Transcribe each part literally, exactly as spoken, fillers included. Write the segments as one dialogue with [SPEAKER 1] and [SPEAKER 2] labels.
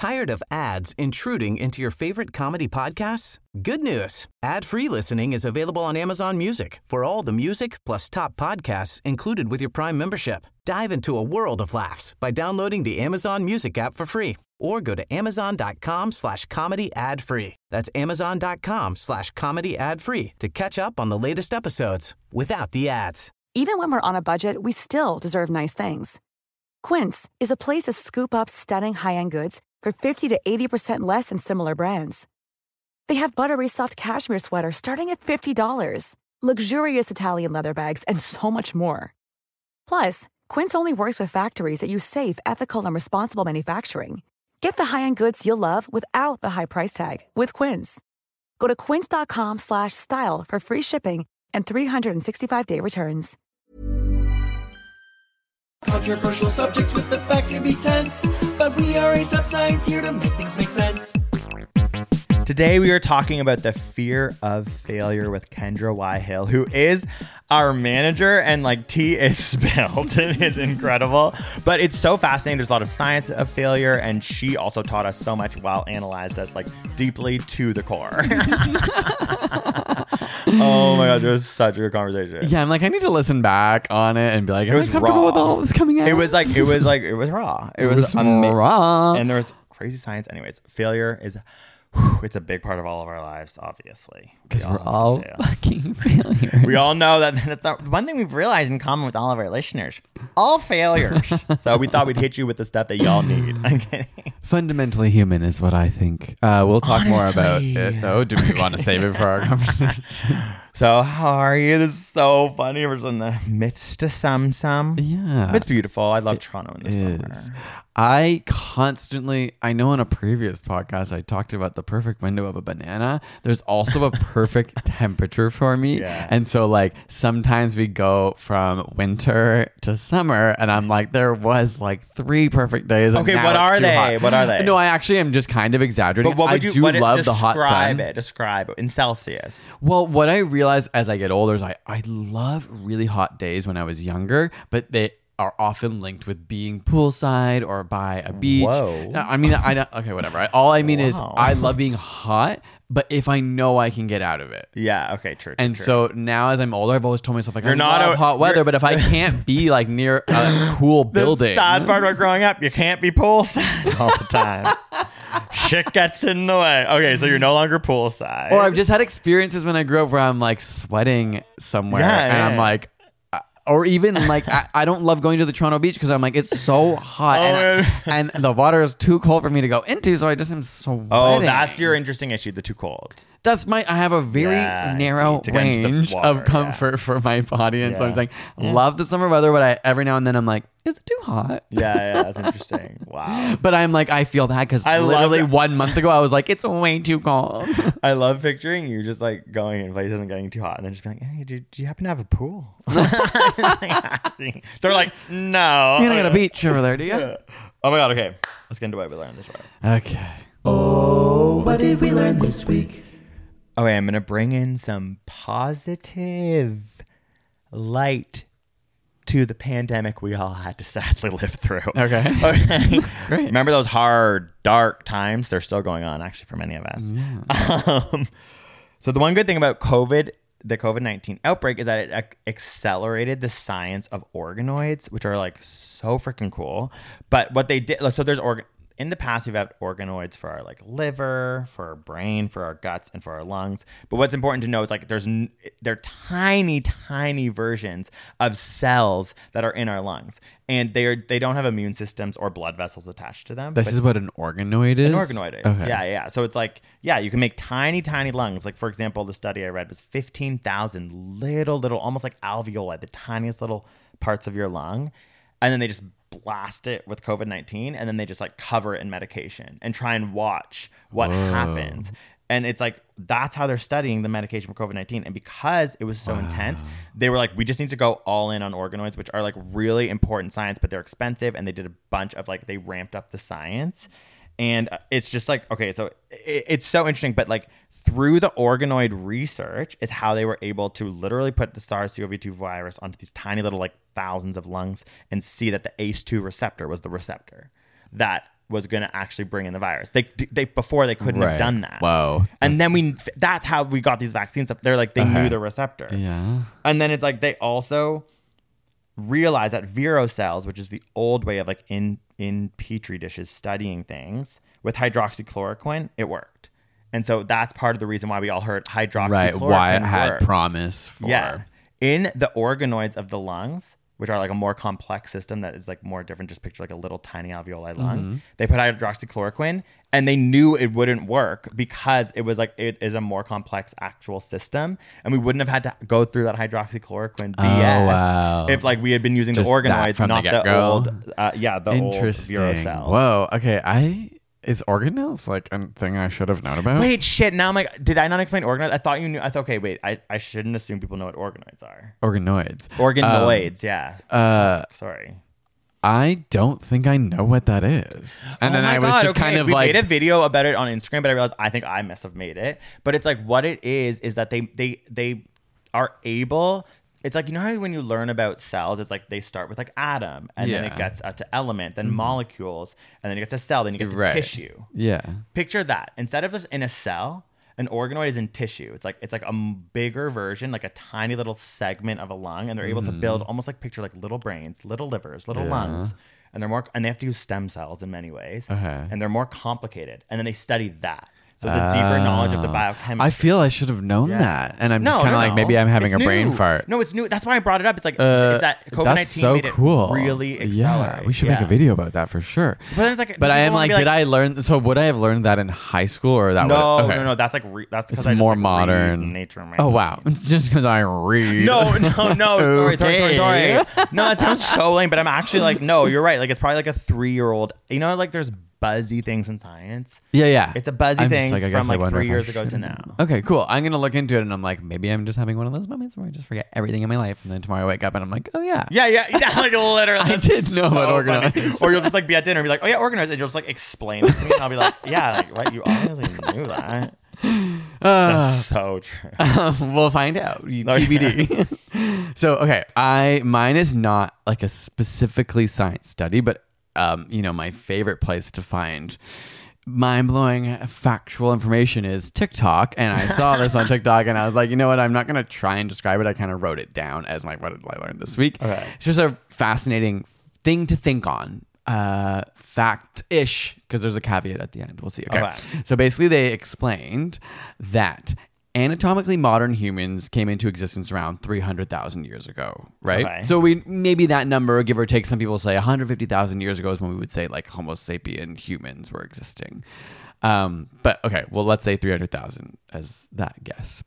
[SPEAKER 1] Tired of ads intruding into your favorite comedy podcasts? Good news. Ad-free listening is available on Amazon Music for all the music plus top podcasts included with your Prime membership. Dive into a world of laughs by downloading the Amazon Music app for free or go to amazon.com slash comedy ad free. That's amazon.com slash comedy ad free to catch up on the latest episodes without the ads.
[SPEAKER 2] Even when we're on a budget, we still deserve nice things. Quince is a place to scoop up stunning high-end goods for fifty to eighty percent less than similar brands. They have buttery soft cashmere sweaters starting at fifty dollars, luxurious Italian leather bags, and so much more. Plus, Quince only works with factories that use safe, ethical, and responsible manufacturing. Get the high-end goods you'll love without the high price tag with Quince. Go to quince.com slash style for free shipping and three sixty-five day returns.
[SPEAKER 3] Controversial subjects with the facts can be tense, but we are a sub-science here to make things make sense.
[SPEAKER 4] Today we are talking about the fear of failure with Kendra Y. Hill, who is our manager, and like tea is spilled. It is incredible, but it's so fascinating. There's a lot of science of failure, and she also taught us so much, well analyzed us like deeply to the core. Oh my god, it was such a good conversation.
[SPEAKER 5] Yeah, I'm like, I need to listen back on it and be like, am
[SPEAKER 4] it was
[SPEAKER 5] I comfortable
[SPEAKER 4] raw.
[SPEAKER 5] with all this coming out?
[SPEAKER 4] It was like, it was like, it was raw. It,
[SPEAKER 5] It
[SPEAKER 4] was,
[SPEAKER 5] was
[SPEAKER 4] ama-
[SPEAKER 5] raw.
[SPEAKER 4] And there was crazy science. Anyways, failure is, whew, it's a big part of all of our lives, obviously.
[SPEAKER 5] Because
[SPEAKER 4] We
[SPEAKER 5] we're
[SPEAKER 4] have to
[SPEAKER 5] all
[SPEAKER 4] fail.
[SPEAKER 5] fucking failures.
[SPEAKER 4] We all know that that's not one thing we've realized in common with all of our listeners. All failures. So we thought we'd hit you with the stuff that y'all need. I'm kidding.
[SPEAKER 5] Fundamentally human is what I think. Uh, we'll talk more about
[SPEAKER 4] Honestly.
[SPEAKER 5] it, though. Do we want to save it for our conversation?
[SPEAKER 4] So how are you? This is so funny. We're in the midst of some some.
[SPEAKER 5] Yeah.
[SPEAKER 4] It's beautiful. I love Toronto in the
[SPEAKER 5] Is.
[SPEAKER 4] summer.
[SPEAKER 5] I constantly, I know on a previous podcast, I talked about the perfect window of a banana. There's also a perfect temperature for me.
[SPEAKER 4] Yeah.
[SPEAKER 5] And so like sometimes we go from winter to summer and I'm like, there was like three perfect days. And
[SPEAKER 4] Okay,
[SPEAKER 5] now
[SPEAKER 4] what
[SPEAKER 5] it's
[SPEAKER 4] are
[SPEAKER 5] too
[SPEAKER 4] they?
[SPEAKER 5] hot.
[SPEAKER 4] What are they?
[SPEAKER 5] No, I actually am just kind of exaggerating.
[SPEAKER 4] But what would
[SPEAKER 5] I
[SPEAKER 4] you
[SPEAKER 5] do
[SPEAKER 4] what it-
[SPEAKER 5] love the hot sun.
[SPEAKER 4] Describe it. Describe it in Celsius.
[SPEAKER 5] Well, what I realized as I get older is I, I love really hot days when I was younger, but they are often linked with being poolside or by a beach.
[SPEAKER 4] Whoa.
[SPEAKER 5] I mean, I don't, okay, whatever. I, all I mean is
[SPEAKER 4] Wow.
[SPEAKER 5] I love being hot, but if I know I can get out of it.
[SPEAKER 4] Yeah. Okay. True. true
[SPEAKER 5] And
[SPEAKER 4] true.
[SPEAKER 5] so now as I'm older, I've always told myself like,
[SPEAKER 4] You're
[SPEAKER 5] I
[SPEAKER 4] not
[SPEAKER 5] love
[SPEAKER 4] a-
[SPEAKER 5] hot weather,
[SPEAKER 4] you're-
[SPEAKER 5] but if I can't be like near a cool
[SPEAKER 4] the
[SPEAKER 5] building.
[SPEAKER 4] sad part about growing up, you can't be poolside all the time. Shit gets in the way. Okay, so you're no longer poolside.
[SPEAKER 5] Or I've just had experiences when I grew up where I'm like sweating somewhere
[SPEAKER 4] Yeah,
[SPEAKER 5] and
[SPEAKER 4] yeah,
[SPEAKER 5] I'm
[SPEAKER 4] yeah.
[SPEAKER 5] like, uh, or even like, I, I don't love going to the Toronto beach because I'm like, it's so hot
[SPEAKER 4] Oh,
[SPEAKER 5] and,
[SPEAKER 4] yeah.
[SPEAKER 5] and the water is too cold for me to go into. So I just am sweating.
[SPEAKER 4] Oh, that's your interesting issue. The too cold.
[SPEAKER 5] That's my, I have a very
[SPEAKER 4] Yeah, I
[SPEAKER 5] narrow
[SPEAKER 4] see. To get into the
[SPEAKER 5] range
[SPEAKER 4] water,
[SPEAKER 5] of comfort for my body. And so I'm
[SPEAKER 4] Yeah.
[SPEAKER 5] saying, love the summer weather, but I, every now and then I'm like, is it too hot?
[SPEAKER 4] Yeah, yeah, that's interesting. Wow.
[SPEAKER 5] But I'm like, I feel bad because
[SPEAKER 4] I love
[SPEAKER 5] literally
[SPEAKER 4] it.
[SPEAKER 5] one month ago, I was like, it's way too cold.
[SPEAKER 4] I love picturing you just like going in places and getting too hot and then just being like, hey, do, do you happen to have a pool? They're like, no.
[SPEAKER 5] You don't got a beach over there, do you?
[SPEAKER 4] Yeah. Oh my God, okay. Let's get into what we learned this way.
[SPEAKER 5] Okay.
[SPEAKER 3] Oh, what did we learn this week?
[SPEAKER 4] Okay, I'm going to bring in some positive light to the pandemic we all had to sadly live through.
[SPEAKER 5] Okay.
[SPEAKER 4] Okay.
[SPEAKER 5] Great.
[SPEAKER 4] Remember those hard, dark times? They're still going on, actually, for many of us. Um, so the one good thing about COVID, the COVID nineteen outbreak, is that it ac- accelerated the science of organoids, which are like so freaking cool. But what they did, so there's organ. In the past, we've had organoids for our like liver, for our brain, for our guts, and for our lungs. But what's important to know is like there's n- they're tiny, tiny versions of cells that are in our lungs, and they are they don't have immune systems or blood vessels attached to them.
[SPEAKER 5] This
[SPEAKER 4] but
[SPEAKER 5] is what an organoid is?
[SPEAKER 4] an organoid is.
[SPEAKER 5] Okay.
[SPEAKER 4] Yeah, yeah. So it's like, yeah, you can make tiny, tiny lungs. Like, for example, the study I read was fifteen thousand little, little, almost like alveoli, the tiniest little parts of your lung. And then they just blast it with COVID nineteen, and then they just like cover it in medication and try and watch what
[SPEAKER 5] Whoa.
[SPEAKER 4] happens. And it's like, that's how they're studying the medication for COVID nineteen. And because it was so intense, they were like, we just need to go all in on organoids, which are like really important science, but they're expensive. And they did a bunch of like, they ramped up the science. And it's just like, okay, so it, it's so interesting. But like through the organoid research is how they were able to literally put the SARS-C o V two virus onto these tiny little like thousands of lungs and see that the A C E two receptor was the receptor that was going to actually bring in the virus. They they before they couldn't
[SPEAKER 5] Right.
[SPEAKER 4] have done that.
[SPEAKER 5] Whoa.
[SPEAKER 4] And then we that's how we got these vaccines. They're like they
[SPEAKER 5] Okay.
[SPEAKER 4] knew the receptor.
[SPEAKER 5] Yeah.
[SPEAKER 4] And then it's like they also realized that Vero cells, which is the old way of like in in petri dishes studying things with hydroxychloroquine, it worked. And so that's part of the reason why we all heard hydroxychloroquine
[SPEAKER 5] Right. Why it had
[SPEAKER 4] works.
[SPEAKER 5] promise for.
[SPEAKER 4] Yeah. In the organoids of the lungs, which are like a more complex system that is like more different, just picture like a little tiny alveoli lung.
[SPEAKER 5] Mm-hmm.
[SPEAKER 4] They put hydroxychloroquine and they knew it wouldn't work because it was like, it is a more complex actual system. And we wouldn't have had to go through that hydroxychloroquine B S
[SPEAKER 5] Oh, wow.
[SPEAKER 4] if like we had been using
[SPEAKER 5] Just
[SPEAKER 4] the
[SPEAKER 5] that
[SPEAKER 4] organoids,
[SPEAKER 5] from the
[SPEAKER 4] not the,
[SPEAKER 5] get-go?
[SPEAKER 4] old, uh, yeah, the old
[SPEAKER 5] Interesting.
[SPEAKER 4] Vero cells.
[SPEAKER 5] Whoa. Okay. I is organelles like a thing I should have known about?
[SPEAKER 4] Wait, shit. Now I'm like, did I not explain organoids? I thought you knew. I thought, okay, wait, I, I shouldn't assume people know what organoids are.
[SPEAKER 5] Organoids.
[SPEAKER 4] Organoids, yeah.
[SPEAKER 5] Um, uh,
[SPEAKER 4] Sorry.
[SPEAKER 5] I don't think I know what that is. And
[SPEAKER 4] Oh
[SPEAKER 5] then
[SPEAKER 4] my
[SPEAKER 5] I was
[SPEAKER 4] God,
[SPEAKER 5] just
[SPEAKER 4] okay.
[SPEAKER 5] kind of
[SPEAKER 4] we
[SPEAKER 5] like,
[SPEAKER 4] made a video about it on Instagram, but I realized I think I must have made it. But it's like what it is is that they they they are able. It's like, you know how when you learn about cells, it's like they start with like atom, and then
[SPEAKER 5] Yeah.
[SPEAKER 4] it gets uh, to element, then molecules, and then you get to cell, then you get to
[SPEAKER 5] Right.
[SPEAKER 4] tissue.
[SPEAKER 5] yeah.
[SPEAKER 4] Picture that. Instead of just in a cell, an organoid is in tissue. It's like it's like a m- bigger version, like a tiny little segment of a lung, and they're able to build almost like picture like little brains, little livers, little
[SPEAKER 5] Yeah.
[SPEAKER 4] lungs, and they're more and they have to use stem cells in many ways,
[SPEAKER 5] Okay.
[SPEAKER 4] and they're more complicated. And then they study that, so it's a deeper knowledge of the
[SPEAKER 5] Oh.
[SPEAKER 4] biochemistry.
[SPEAKER 5] I feel I should have known
[SPEAKER 4] Yeah.
[SPEAKER 5] that. And I'm just
[SPEAKER 4] No,
[SPEAKER 5] kind of
[SPEAKER 4] no,
[SPEAKER 5] like,
[SPEAKER 4] no.
[SPEAKER 5] maybe I'm having
[SPEAKER 4] It's
[SPEAKER 5] a brain
[SPEAKER 4] new.
[SPEAKER 5] fart.
[SPEAKER 4] No, it's new. That's why I brought it up. It's like
[SPEAKER 5] Uh,
[SPEAKER 4] it's that COVID
[SPEAKER 5] that's
[SPEAKER 4] nineteen
[SPEAKER 5] so
[SPEAKER 4] made
[SPEAKER 5] cool.
[SPEAKER 4] it really accelerate.
[SPEAKER 5] Yeah, we should make
[SPEAKER 4] Yeah.
[SPEAKER 5] a video about that for sure.
[SPEAKER 4] But then it's like,
[SPEAKER 5] But
[SPEAKER 4] do
[SPEAKER 5] I am
[SPEAKER 4] people
[SPEAKER 5] like,
[SPEAKER 4] wanna
[SPEAKER 5] did
[SPEAKER 4] be
[SPEAKER 5] I learn? So would I have learned that in high school or that?
[SPEAKER 4] No,
[SPEAKER 5] would, okay.
[SPEAKER 4] no, no. That's like re- that's because
[SPEAKER 5] It's
[SPEAKER 4] I just,
[SPEAKER 5] more
[SPEAKER 4] like, read
[SPEAKER 5] modern.
[SPEAKER 4] Nature. Magazine.
[SPEAKER 5] Oh wow, it's just because I read.
[SPEAKER 4] No, no, no. Sorry, sorry, sorry, sorry.
[SPEAKER 5] Okay.
[SPEAKER 4] No, that sounds so lame, but I'm actually like, no, you're right. Like, it's probably like a three year old. You know, like there's buzzy things in science.
[SPEAKER 5] Yeah, yeah.
[SPEAKER 4] It's a buzzy
[SPEAKER 5] I'm just
[SPEAKER 4] thing
[SPEAKER 5] like, I guess
[SPEAKER 4] from
[SPEAKER 5] I
[SPEAKER 4] like
[SPEAKER 5] wonder
[SPEAKER 4] three
[SPEAKER 5] if I
[SPEAKER 4] years ago to
[SPEAKER 5] shouldn't.
[SPEAKER 4] now.
[SPEAKER 5] Okay, cool. I'm gonna look into it, and I'm like, maybe I'm just having one of those moments where I just forget everything in my life, and then tomorrow I wake up and I'm like, oh yeah,
[SPEAKER 4] Yeah, yeah, yeah. Like literally,
[SPEAKER 5] I
[SPEAKER 4] that's
[SPEAKER 5] did know about
[SPEAKER 4] so
[SPEAKER 5] organoids.
[SPEAKER 4] funny. Or you'll just like be at dinner and be like, oh yeah, organized, and you'll just like explain it to me, and I'll be like, yeah, like what you obviously knew that.
[SPEAKER 5] Uh,
[SPEAKER 4] That's so true.
[SPEAKER 5] we'll find out. You-
[SPEAKER 4] No,
[SPEAKER 5] T B D. So okay, I mine is not like a specifically science study, but um, you know, my favorite place to find mind-blowing factual information is TikTok, and I saw this on TikTok, and I was like, you know what? I'm not gonna try and describe it. I kind of wrote it down as my what did I learn this week.
[SPEAKER 4] Okay.
[SPEAKER 5] It's just a fascinating thing to think on. Uh, fact-ish, because there's a caveat at the end. We'll see. Okay.
[SPEAKER 4] Okay.
[SPEAKER 5] So basically, they explained that anatomically modern humans came into existence around three hundred thousand years ago, right?
[SPEAKER 4] Okay.
[SPEAKER 5] So we maybe that number, give or take, some people say one hundred fifty thousand years ago is when we would say like Homo sapien humans were existing. Um, but okay, well, let's say three hundred thousand as that guess.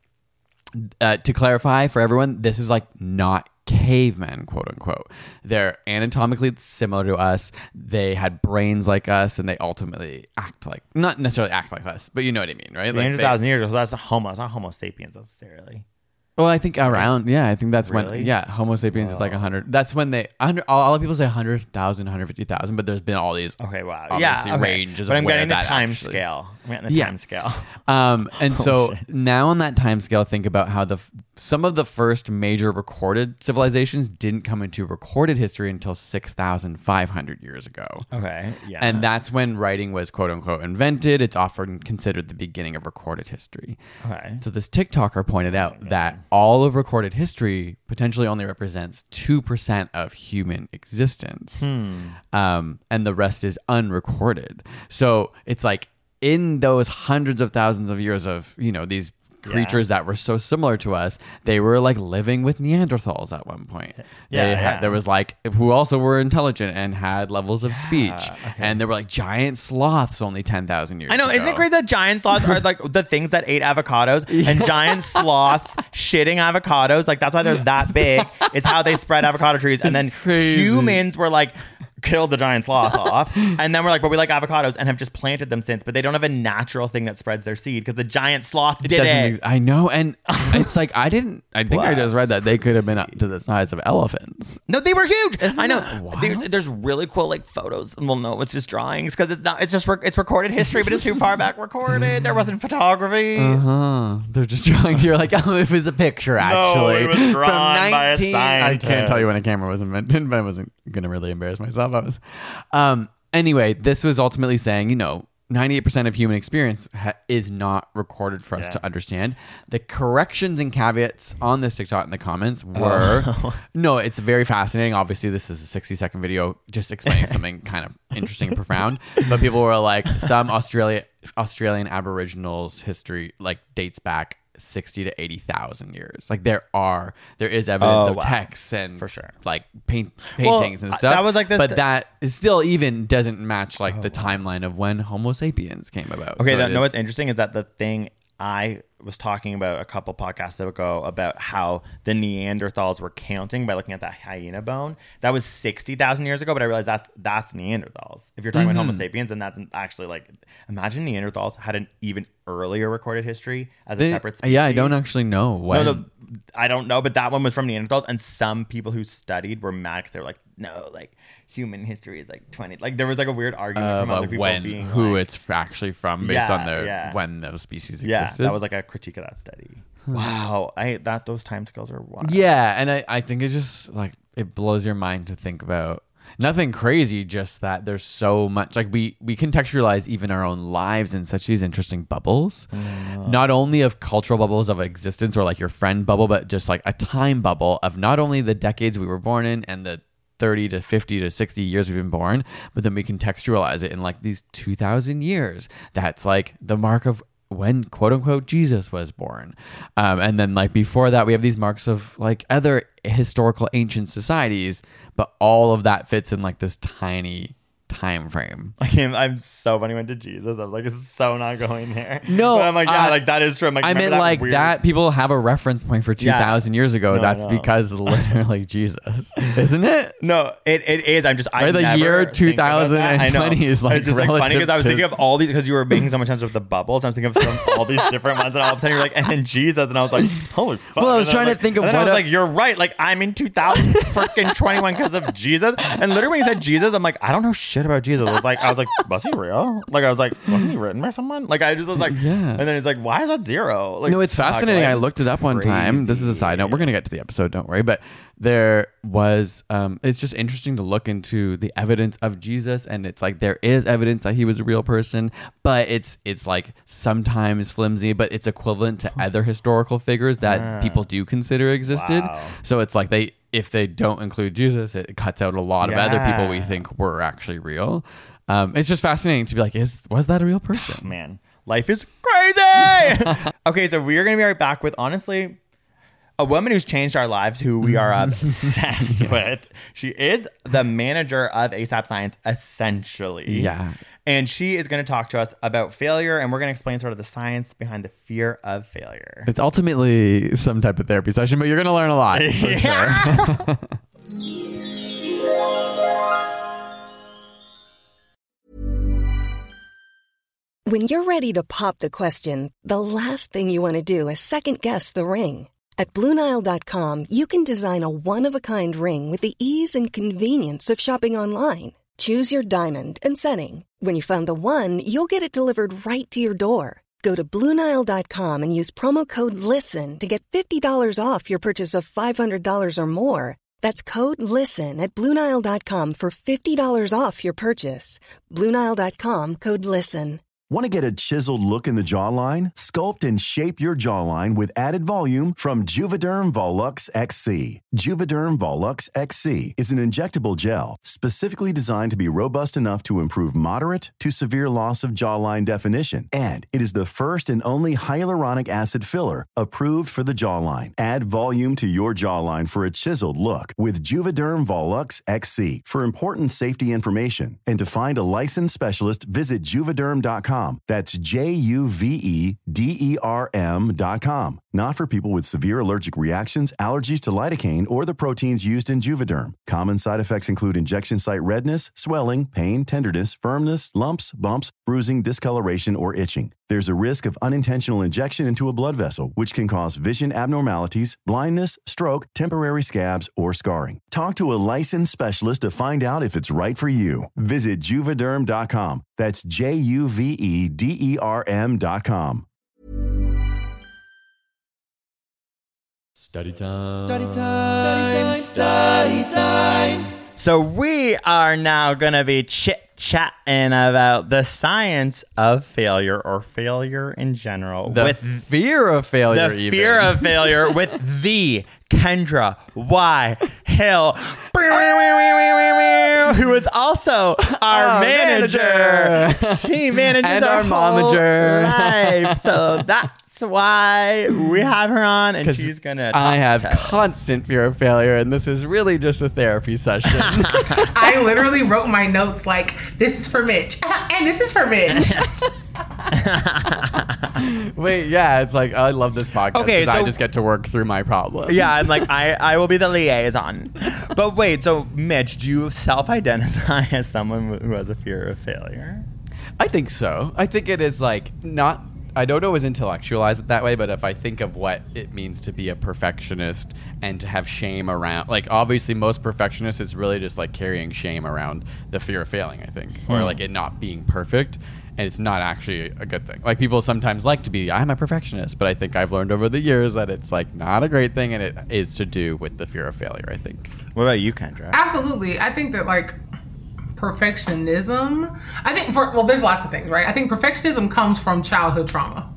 [SPEAKER 5] Uh, to clarify for everyone, this is like not cavemen, quote unquote. They're anatomically similar to us. They had brains like us, and they ultimately act like, not necessarily act like us, but you know what I mean, right?
[SPEAKER 4] three
[SPEAKER 5] Like
[SPEAKER 4] hundred
[SPEAKER 5] they-
[SPEAKER 4] thousand years ago, so that's a homo. It's not Homo sapiens necessarily.
[SPEAKER 5] Well, I think around, yeah, I think that's
[SPEAKER 4] Really?
[SPEAKER 5] when, yeah, Homo sapiens is like one hundred. That's when they, one hundred, a lot of people say one hundred thousand, one hundred fifty thousand, but there's been all these
[SPEAKER 4] Okay, wow.
[SPEAKER 5] obviously
[SPEAKER 4] yeah, okay.
[SPEAKER 5] ranges
[SPEAKER 4] But
[SPEAKER 5] of
[SPEAKER 4] I'm
[SPEAKER 5] where
[SPEAKER 4] getting the
[SPEAKER 5] that
[SPEAKER 4] time
[SPEAKER 5] actually-
[SPEAKER 4] scale. I'm getting the
[SPEAKER 5] Yeah.
[SPEAKER 4] time scale.
[SPEAKER 5] Um, and so
[SPEAKER 4] shit.
[SPEAKER 5] now on that time scale, think about how the f- some of the first major recorded civilizations didn't come into recorded history until six thousand five hundred years ago.
[SPEAKER 4] Okay. Yeah.
[SPEAKER 5] And that's when writing was quote unquote invented. It's often considered the beginning of recorded history.
[SPEAKER 4] Okay.
[SPEAKER 5] So this TikToker pointed out that all of recorded history potentially only represents two percent of human existence. Um, and the rest is unrecorded. So it's like in those hundreds of thousands of years of, you know, these creatures that were so similar to us, they were like living with Neanderthals at one point.
[SPEAKER 4] Yeah,
[SPEAKER 5] They had,
[SPEAKER 4] yeah.
[SPEAKER 5] There was like, who also were intelligent and had levels of speech. And there were like giant sloths only ten thousand years
[SPEAKER 4] I know.
[SPEAKER 5] ago.
[SPEAKER 4] Isn't it crazy that giant sloths are like the things that ate avocados and giant sloths shitting avocados? Like that's why they're that big. It's how they spread avocado trees. And
[SPEAKER 5] It's
[SPEAKER 4] then
[SPEAKER 5] crazy.
[SPEAKER 4] humans were like, killed the giant sloth off. And then we're like, but we like avocados and have just planted them since. But they don't have a natural thing that spreads their seed because the giant sloth did
[SPEAKER 5] doesn't
[SPEAKER 4] it.
[SPEAKER 5] ex- I know, and it's like I didn't. I think I just read that they could have been up
[SPEAKER 4] Crazy.
[SPEAKER 5] to the size of elephants.
[SPEAKER 4] No, they were huge. I know.
[SPEAKER 5] that wild?
[SPEAKER 4] There- there's really cool like photos. Well, no, it's just drawings because it's not. It's just rec- it's recorded history, but it's too far back recorded. There wasn't photography.
[SPEAKER 5] Uh huh. They're just drawing. You're like, oh, it was a picture actually
[SPEAKER 4] it was drawn by a
[SPEAKER 5] I can't tell you when a
[SPEAKER 4] scientist.
[SPEAKER 5] camera was invented, but I wasn't gonna really embarrass myself. I was. Um. anyway, this was ultimately saying, you know, ninety-eight percent of human experience ha- is not recorded for us
[SPEAKER 4] Yeah.
[SPEAKER 5] to understand. The corrections and caveats on this TikTok in the comments were, oh. no, it's very fascinating. Obviously, this is a sixty second video just explaining something kind of interesting and profound. But people were like, some Australia, Australian Aboriginals history like dates back sixty to eighty thousand years. Like there are, there is evidence
[SPEAKER 4] Oh,
[SPEAKER 5] of
[SPEAKER 4] wow.
[SPEAKER 5] texts and
[SPEAKER 4] For sure.
[SPEAKER 5] like paint paintings
[SPEAKER 4] Well,
[SPEAKER 5] and stuff.
[SPEAKER 4] that was like this-
[SPEAKER 5] but that is still even doesn't match like the timeline of when Homo sapiens came about.
[SPEAKER 4] Okay,
[SPEAKER 5] So
[SPEAKER 4] that,
[SPEAKER 5] it
[SPEAKER 4] no,
[SPEAKER 5] is-
[SPEAKER 4] what's interesting is that the thing I was talking about a couple podcasts ago about how the Neanderthals were counting by looking at that hyena bone. That was sixty thousand years ago, but I realized that's that's Neanderthals. If you're talking
[SPEAKER 5] Mm-hmm.
[SPEAKER 4] about Homo sapiens, then that's actually like, imagine Neanderthals had an even earlier recorded history as a
[SPEAKER 5] They-
[SPEAKER 4] separate species.
[SPEAKER 5] yeah, I don't actually know when.
[SPEAKER 4] No, no, I don't know, but that one was from Neanderthals, and some people who studied were mad because they were like, no, like human history is like twenty. Like there was like a weird argument
[SPEAKER 5] Of
[SPEAKER 4] from
[SPEAKER 5] uh,
[SPEAKER 4] other people
[SPEAKER 5] when
[SPEAKER 4] being
[SPEAKER 5] who
[SPEAKER 4] like,
[SPEAKER 5] it's f- actually from based
[SPEAKER 4] Yeah,
[SPEAKER 5] on their
[SPEAKER 4] yeah.
[SPEAKER 5] when those species
[SPEAKER 4] yeah,
[SPEAKER 5] existed.
[SPEAKER 4] that was like a critique of that study. Wow, I that those time scales are wild.
[SPEAKER 5] Yeah, and I, I think it's just like it blows your mind to think about. Nothing crazy, just that there's so much like we we contextualize even our own lives in such these interesting bubbles.
[SPEAKER 4] Mm.
[SPEAKER 5] Not only of cultural bubbles of existence or like your friend bubble, but just like a time bubble of not only the decades we were born in and the thirty to fifty to sixty years we've been born, but then we contextualize it in like these two thousand years. That's like the mark of when quote unquote Jesus was born. Um, and then like before that, we have these marks of like other historical ancient societies, but all of that fits in like this tiny time frame.
[SPEAKER 4] I can't, I'm so funny when to Jesus. I was like, this is so not going there.
[SPEAKER 5] No,
[SPEAKER 4] but I'm like, yeah,
[SPEAKER 5] uh,
[SPEAKER 4] like that is true. I'm like,
[SPEAKER 5] I meant
[SPEAKER 4] remember
[SPEAKER 5] like
[SPEAKER 4] weird-
[SPEAKER 5] that people have a reference point for two thousand years ago.
[SPEAKER 4] No,
[SPEAKER 5] That's
[SPEAKER 4] no.
[SPEAKER 5] because literally Jesus, isn't it?
[SPEAKER 4] No, it, it is. I'm just I
[SPEAKER 5] Right, the
[SPEAKER 4] never
[SPEAKER 5] year
[SPEAKER 4] think about that. I know.
[SPEAKER 5] twenty is, like,
[SPEAKER 4] it's just like funny
[SPEAKER 5] relative
[SPEAKER 4] because I was
[SPEAKER 5] to-
[SPEAKER 4] thinking of all these because you were making so much sense with the bubbles. I was thinking of some, all these different ones, and all of a sudden you're like, and then Jesus, and I was like, holy fuck.
[SPEAKER 5] Well, I was
[SPEAKER 4] And then
[SPEAKER 5] trying to
[SPEAKER 4] like-
[SPEAKER 5] think of
[SPEAKER 4] and then
[SPEAKER 5] what
[SPEAKER 4] I was
[SPEAKER 5] a-
[SPEAKER 4] like, you're right. Like I'm in two thousand freaking twenty-one because of Jesus. And literally when you said Jesus, I'm like, I don't know shit about Jesus. I was like, I was like, was he real? Like I was like, wasn't he written by someone? Like I just was like,
[SPEAKER 5] Yeah.
[SPEAKER 4] And then it's like, why is that zero? Like
[SPEAKER 5] No, it's
[SPEAKER 4] fuck,
[SPEAKER 5] fascinating.
[SPEAKER 4] like,
[SPEAKER 5] I
[SPEAKER 4] it's
[SPEAKER 5] looked it up one time. This is a
[SPEAKER 4] crazy.
[SPEAKER 5] side note. We're going to get to the episode, don't worry. But there was, um, it's just interesting to look into the evidence of Jesus. And it's like, there is evidence that he was a real person, but it's, it's like sometimes flimsy, but it's equivalent to other historical figures that people do consider existed.
[SPEAKER 4] Wow.
[SPEAKER 5] So it's like they, if they don't include Jesus, it cuts out a lot of other people we
[SPEAKER 4] Yeah.
[SPEAKER 5] think were actually real. Um, it's just fascinating to be like, is, was that a real person?
[SPEAKER 4] Man, life is crazy. Okay, so we are going to be right back with, honestly, a woman who's changed our lives, who we are obsessed with. She is the manager of ASAP Science, essentially.
[SPEAKER 5] Yeah.
[SPEAKER 4] And she is going to talk to us about failure, and we're going to explain sort of the science behind the fear of failure.
[SPEAKER 5] It's ultimately some type of therapy session, but you're going to learn a lot for sure.
[SPEAKER 6] When you're ready to pop the question, the last thing you want to do is second-guess the ring. At Blue Nile dot com, you can design a one-of-a-kind ring with the ease and convenience of shopping online. Choose your diamond and setting. When you find the one, you'll get it delivered right to your door. Go to Blue Nile dot com and use promo code LISTEN to get fifty dollars off your purchase of five hundred dollars or more. That's code LISTEN at Blue Nile dot com for fifty dollars off your purchase. Blue Nile dot com, code LISTEN.
[SPEAKER 7] Want to get a chiseled look in the jawline? Sculpt and shape your jawline with added volume from Juvederm Volux X C. Juvederm Volux X C is an injectable gel specifically designed to be robust enough to improve moderate to severe loss of jawline definition. And it is the first and only hyaluronic acid filler approved for the jawline. Add volume to your jawline for a chiseled look with Juvederm Volux X C. For important safety information and to find a licensed specialist, visit Juvederm dot com. That's J U V E D E R M dot com. Not for people with severe allergic reactions, allergies to lidocaine, or the proteins used in Juvederm. Common side effects include injection site redness, swelling, pain, tenderness, firmness, lumps, bumps, bruising, discoloration, or itching. There's a risk of unintentional injection into a blood vessel, which can cause vision abnormalities, blindness, stroke, temporary scabs, or scarring. Talk to a licensed specialist to find out if it's right for you. Visit Juvederm dot com. That's J U V E D E R M dot com.
[SPEAKER 5] Study time.
[SPEAKER 3] Study time, study time, study time.
[SPEAKER 4] So we are now going to be chit-chatting about the science of failure or failure in general.
[SPEAKER 5] The
[SPEAKER 4] with
[SPEAKER 5] fear of failure,
[SPEAKER 4] The
[SPEAKER 5] even.
[SPEAKER 4] fear of failure with the Kendra Y. Hill, who is also our
[SPEAKER 5] Our
[SPEAKER 4] manager.
[SPEAKER 5] manager.
[SPEAKER 4] She manages
[SPEAKER 5] And
[SPEAKER 4] our,
[SPEAKER 5] our
[SPEAKER 4] whole
[SPEAKER 5] momager.
[SPEAKER 4] life. So that's why we have her on, and she's going to
[SPEAKER 5] I have
[SPEAKER 4] to us.
[SPEAKER 5] constant fear of failure, and this is really just a therapy session.
[SPEAKER 8] I literally wrote my notes like, this is for Mitch, and this is for Mitch.
[SPEAKER 5] Wait, yeah, it's like I love this podcast.
[SPEAKER 4] Okay,
[SPEAKER 5] 'cause I
[SPEAKER 4] so-
[SPEAKER 5] just get to work through my problems.
[SPEAKER 4] Yeah, I'm like, I, I will be the liaison. But wait, so Mitch, do you self-identify as someone who has a fear of failure?
[SPEAKER 5] I think so. I think it is like not. I don't always intellectualize it that way, but if I think of what it means to be a perfectionist and to have shame around, like obviously most perfectionists, it's really just like carrying shame around the fear of failing, I think, or like it not being perfect. And it's not actually a good thing. Like people sometimes like to be, I'm a perfectionist, but I think I've learned over the years that it's like not a great thing, and it is to do with the fear of failure, I think.
[SPEAKER 4] What about you, Kendra?
[SPEAKER 8] Absolutely. I think that like perfectionism, I think for, well, there's lots of things, right? I think perfectionism comes from childhood trauma.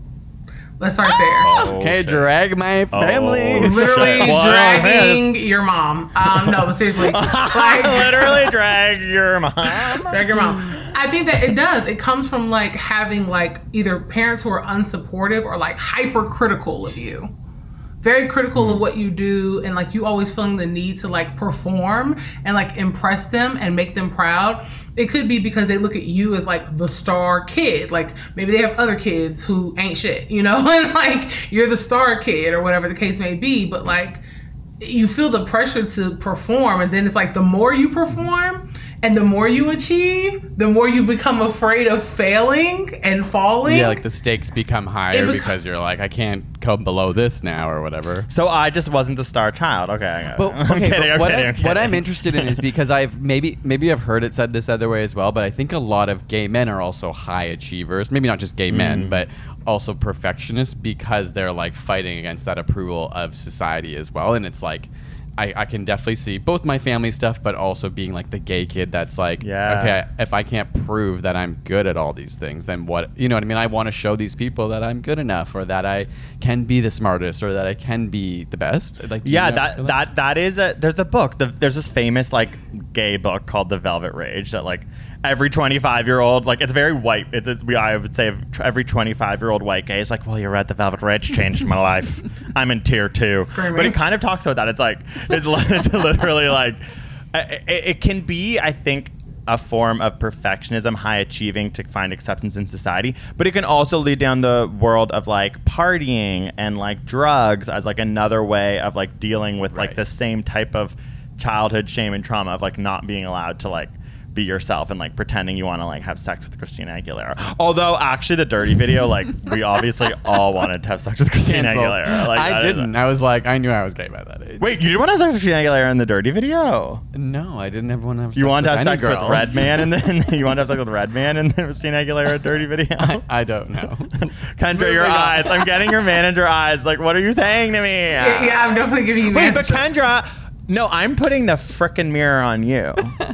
[SPEAKER 8] Let's start there.
[SPEAKER 4] Oh,
[SPEAKER 5] Okay,
[SPEAKER 4] shit.
[SPEAKER 5] drag my family.
[SPEAKER 8] Literally
[SPEAKER 4] Shit. Well,
[SPEAKER 8] dragging your mom. Um, no, but seriously, like
[SPEAKER 4] Literally drag your mom.
[SPEAKER 8] drag your mom. I think that it does. It comes from like having like either parents who are unsupportive or like hypercritical of you. Very critical of what you do, and like you always feeling the need to like perform and like impress them and make them proud. It could be because they look at you as like the star kid. Like maybe they have other kids who ain't shit, you know, and like you're the star kid or whatever the case may be. But like you feel the pressure to perform, and then it's like the more you perform and the more you achieve, the more you become afraid of failing and falling.
[SPEAKER 5] Yeah, like the stakes become higher
[SPEAKER 8] It beco-
[SPEAKER 5] because you're like, I can't come below this now or whatever.
[SPEAKER 4] So I just wasn't the star child. Okay, I got it.
[SPEAKER 5] But,
[SPEAKER 4] I'm
[SPEAKER 5] okay,
[SPEAKER 4] kidding,
[SPEAKER 5] but
[SPEAKER 4] I'm
[SPEAKER 5] what,
[SPEAKER 4] kidding,
[SPEAKER 5] I,
[SPEAKER 4] I'm
[SPEAKER 5] what
[SPEAKER 4] kidding.
[SPEAKER 5] I'm interested in is because I've maybe maybe I've heard it said this other way as well, but I think a lot of gay men are also high achievers. Maybe not just gay men,
[SPEAKER 4] Mm.
[SPEAKER 5] but also perfectionists because they're like fighting against that approval of society as well. And it's like I, I can definitely see both my family stuff, but also being like the gay kid that's like,
[SPEAKER 4] Yeah.
[SPEAKER 5] okay, if I can't prove that I'm good at all these things, then what, you know what I mean? I want to show these people that I'm good enough, or that I can be the smartest, or that I can be the best. Like, do you
[SPEAKER 4] Yeah,
[SPEAKER 5] know-
[SPEAKER 4] that that that is a. There's the book. The, there's this famous like gay book called The Velvet Rage that like every twenty-five year old, like it's very white. It's, it's we I would say every twenty-five year old white gay is like, well, you read The Velvet Rage, changed my life. I'm in tier two.
[SPEAKER 8] Screaming.
[SPEAKER 4] But it kind of talks about that. It's like it's, li- it's literally like it, it, it can be, I think, a form of perfectionism, high achieving to find acceptance in society, but it can also lead down the world of like partying and like drugs as like another way of like dealing with like
[SPEAKER 5] Right.
[SPEAKER 4] the same type of childhood shame and trauma of like not being allowed to like be yourself and like pretending you want to like have sex with Christina Aguilera. Although actually the Dirty video, like we obviously all wanted to have sex with Christina
[SPEAKER 5] Canceled.
[SPEAKER 4] Aguilera. Like,
[SPEAKER 5] I
[SPEAKER 4] that is-
[SPEAKER 5] didn't. I was like, I knew I was gay by that age.
[SPEAKER 4] Wait, you didn't want to have sex with Christina Aguilera in the Dirty video?
[SPEAKER 5] No, I didn't ever want to have sex
[SPEAKER 4] You want to
[SPEAKER 5] with
[SPEAKER 4] have
[SPEAKER 5] any
[SPEAKER 4] sex with
[SPEAKER 5] girls.
[SPEAKER 4] Redman and then you want to have sex with Redman and the Christina Aguilera Dirty video?
[SPEAKER 5] I, I don't know.
[SPEAKER 4] Kendra, your
[SPEAKER 5] Moving on.
[SPEAKER 4] eyes. I'm getting your manager eyes. Like, what are you saying to me?
[SPEAKER 8] Yeah, yeah, I'm definitely giving you.
[SPEAKER 4] Wait, but
[SPEAKER 8] manager.
[SPEAKER 4] Kendra, no, I'm putting the frickin' mirror on you.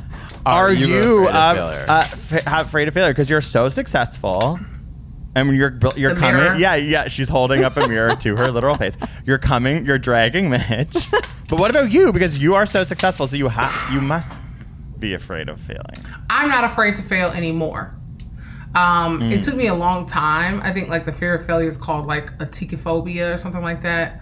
[SPEAKER 5] Are
[SPEAKER 4] Are
[SPEAKER 5] you
[SPEAKER 4] you
[SPEAKER 5] afraid of
[SPEAKER 4] uh,
[SPEAKER 5] failure?
[SPEAKER 4] uh, f- afraid of failure? Because you're so successful. And you're you're
[SPEAKER 8] The
[SPEAKER 4] coming.
[SPEAKER 8] mirror?
[SPEAKER 4] Yeah, yeah. She's holding up a mirror to her literal face. You're coming. You're dragging Mitch. But what about you? Because you are so successful, so you have you must be afraid of failing.
[SPEAKER 8] I'm not afraid to fail anymore. Um, It took me a long time. I think like the fear of failure is called like atychiphobia or something like that.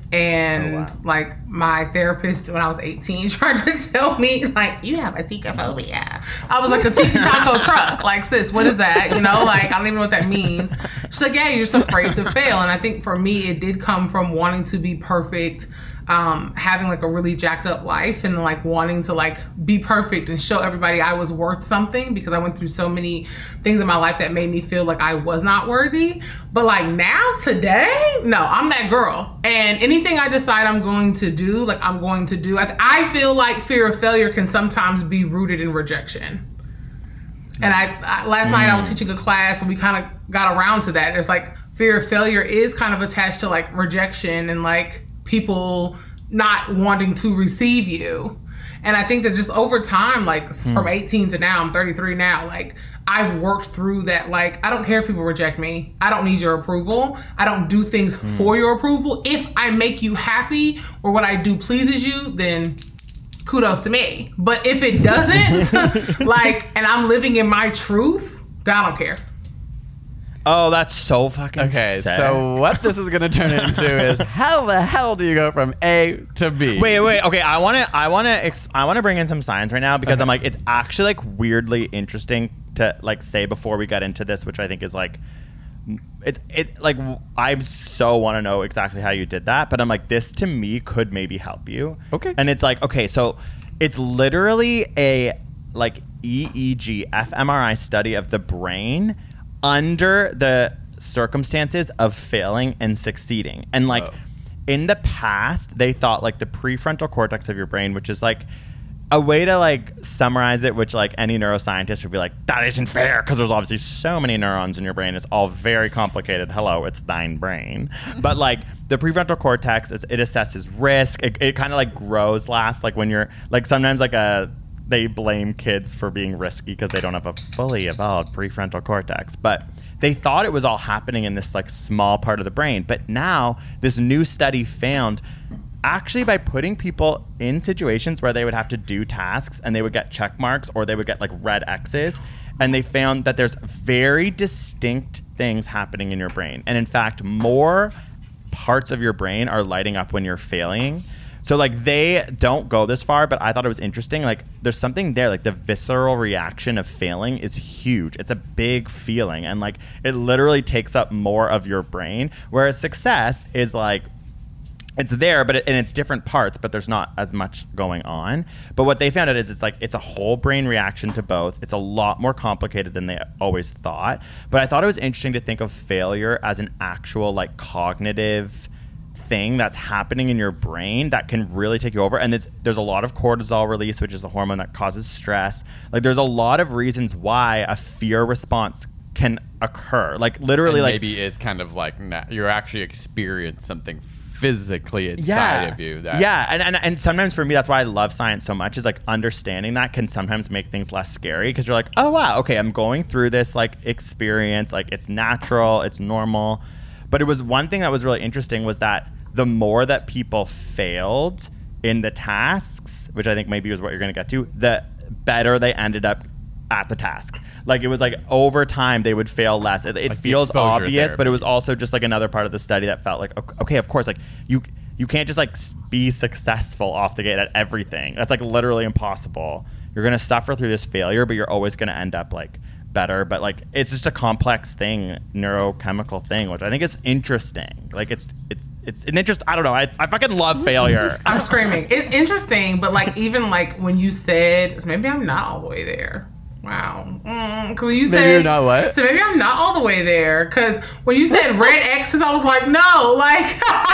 [SPEAKER 8] And
[SPEAKER 4] Oh, wow.
[SPEAKER 8] like my therapist when I was eighteen tried to tell me like, you have atychiphobia. I was like, a tiki taco truck. Like, sis, what is that? You know, like I don't even know what that means. She's like, yeah, you're just afraid to fail. And I think for me, it did come from wanting to be perfect. Um, having like a really jacked up life and like wanting to like be perfect and show everybody I was worth something, because I went through so many things in my life that made me feel like I was not worthy. But like now, today, no, I'm that girl. And anything I decide I'm going to do, like I'm going to do. I, th- I feel like fear of failure can sometimes be rooted in rejection. And I, I last night I was teaching a class and we kind of got around to that. It's like fear of failure is kind of attached to like rejection and like people not wanting to receive you. And I think that just over time, like mm. from eighteen to now, I'm thirty-three now, like I've worked through that. Like, I don't care if people reject me. I don't need your approval. I don't do things mm. for your approval. If I make you happy or what I do pleases you, then kudos to me. But if it doesn't, like, and I'm living in my truth, then I don't care.
[SPEAKER 4] Oh, that's so fucking
[SPEAKER 5] okay.
[SPEAKER 4] sad.
[SPEAKER 5] So what this is gonna turn into is how the hell do you go from A to B?
[SPEAKER 4] Wait, wait. Okay, I want to, I want to, ex- I want to bring in some science right now because okay. I'm like, it's actually like weirdly interesting to like say before we got into this, which I think is like, it, it like I so want to know exactly how you did that, but I'm like, this to me could maybe help you.
[SPEAKER 5] Okay.
[SPEAKER 4] And it's like, okay, so it's literally a like E E G fMRI study of the brain under the circumstances of failing and succeeding. And like oh. in the past, they thought like the prefrontal cortex of your brain, which is like a way to like summarize it, which like any neuroscientist would be like, that isn't fair, because there's obviously so many neurons in your brain. It's all very complicated. Hello, it's thine brain. But like the prefrontal cortex, is, it assesses risk. It, it kind of like grows last. Like when you're like sometimes like a they blame kids for being risky because they don't have a fully evolved prefrontal cortex. But they thought it was all happening in this like small part of the brain. But now this new study found actually by putting people in situations where they would have to do tasks and they would get check marks or they would get like red X's. And they found that there's very distinct things happening in your brain. And in fact, more parts of your brain are lighting up when you're failing. So like they don't go this far, but I thought it was interesting. Like there's something there, like the visceral reaction of failing is huge. It's a big feeling, and like it literally takes up more of your brain. Whereas success is like, it's there, but it, and it's different parts, but there's not as much going on. But what they found out is it's like it's a whole brain reaction to both. It's a lot more complicated than they always thought. But I thought it was interesting to think of failure as an actual like cognitive thing that's happening in your brain that can really take you over. And it's, there's a lot of cortisol release, which is the hormone that causes stress. Like there's a lot of reasons why a fear response can occur. Like literally,
[SPEAKER 5] and
[SPEAKER 4] like
[SPEAKER 5] maybe is kind of like na- you're actually experiencing something physically inside
[SPEAKER 4] yeah.
[SPEAKER 5] of you. That
[SPEAKER 4] yeah, and, and and sometimes for me, that's why I love science so much. Is like understanding that can sometimes make things less scary because you're like, oh wow, okay, I'm going through this like experience. Like it's natural, it's normal. But it was one thing that was really interesting was that the more that people failed in the tasks, which I think maybe was what you're going to get to, the better they ended up at the task. Like it was like over time they would fail less. It, it like feels obvious, therapy. But it was also just like another part of the study that felt like, okay, of course, like you you can't just like be successful off the gate at everything. That's like literally impossible. You're going to suffer through this failure, but you're always going to end up like better. But like it's just a complex thing, neurochemical thing, which I think is interesting. Like it's it's it's an interest. I don't know. I, I fucking love failure.
[SPEAKER 8] I'm screaming. It's interesting, but like even like when you said maybe I'm not all the way there. Wow. Mm, cause you said
[SPEAKER 5] maybe you're not what?
[SPEAKER 8] So maybe I'm not all the way there. Cause when you said red X's, I was like, no, like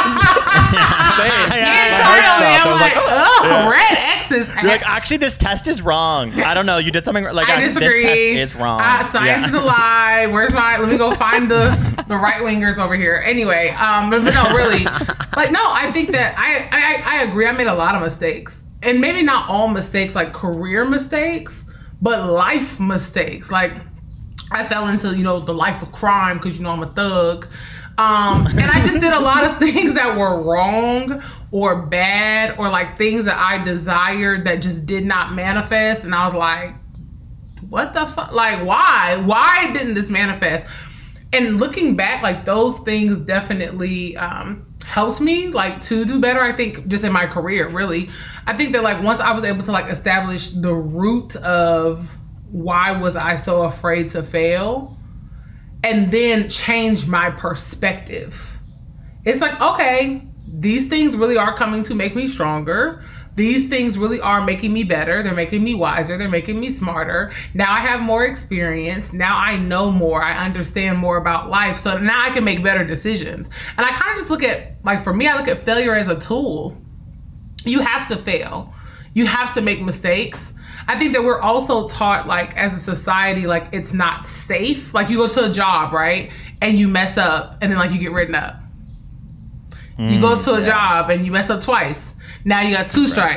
[SPEAKER 8] internally, I'm like, oh, yeah. red X's.
[SPEAKER 4] You're like, actually, this test is wrong. I don't know. You did something like
[SPEAKER 8] I disagree.
[SPEAKER 4] This test is wrong.
[SPEAKER 8] Uh, science yeah. is a lie. Where's my? Let me go find the the right wingers over here. Anyway, um, but, but no, really, like no, I think that I, I I agree. I made a lot of mistakes, and maybe not all mistakes, like career mistakes. But life mistakes, like I fell into, you know, the life of crime because, you know, I'm a thug. Um, and I just did a lot of things that were wrong or bad or like things that I desired that just did not manifest. And I was like, what the fuck? Like, why? Why didn't this manifest? And looking back, like those things definitely um, helped me like to do better. I think just in my career, really. I think that like once I was able to like establish the root of why was I so afraid to fail and then change my perspective. It's like, okay, these things really are coming to make me stronger. These things really are making me better. They're making me wiser. They're making me smarter. Now I have more experience. Now I know more. I understand more about life. So now I can make better decisions. And I kind of just look at, like for me, I look at failure as a tool. You have to fail. You have to make mistakes. I think that we're also taught, like as a society, like it's not safe. Like you go to a job, right? And you mess up and then like you get written up. Mm, you go to a yeah. job and you mess up twice. Now you got two strikes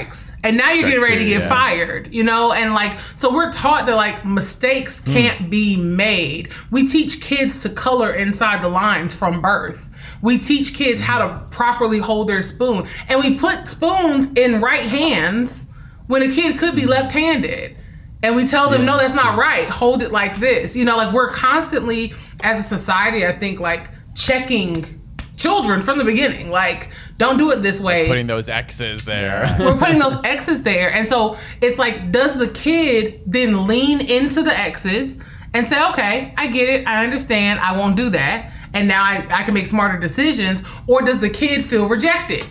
[SPEAKER 8] And now you're getting ready to get
[SPEAKER 5] yeah.
[SPEAKER 8] fired, you know? And like, so we're taught that like mistakes can't mm. be made. We teach kids to color inside the lines from birth. We teach kids how to properly hold their spoon. And we put spoons in right hands when a kid could be left-handed. And we tell them, yeah. no, that's not right. Hold it like this. You know, like we're constantly, as a society, I think, like checking children from the beginning. Like, don't do it this way.
[SPEAKER 5] We're putting those X's there.
[SPEAKER 8] We're putting those X's there. And so it's like, does the kid then lean into the X's and say, okay, I get it. I understand. I won't do that. And now I, I can make smarter decisions. Or does the kid feel rejected?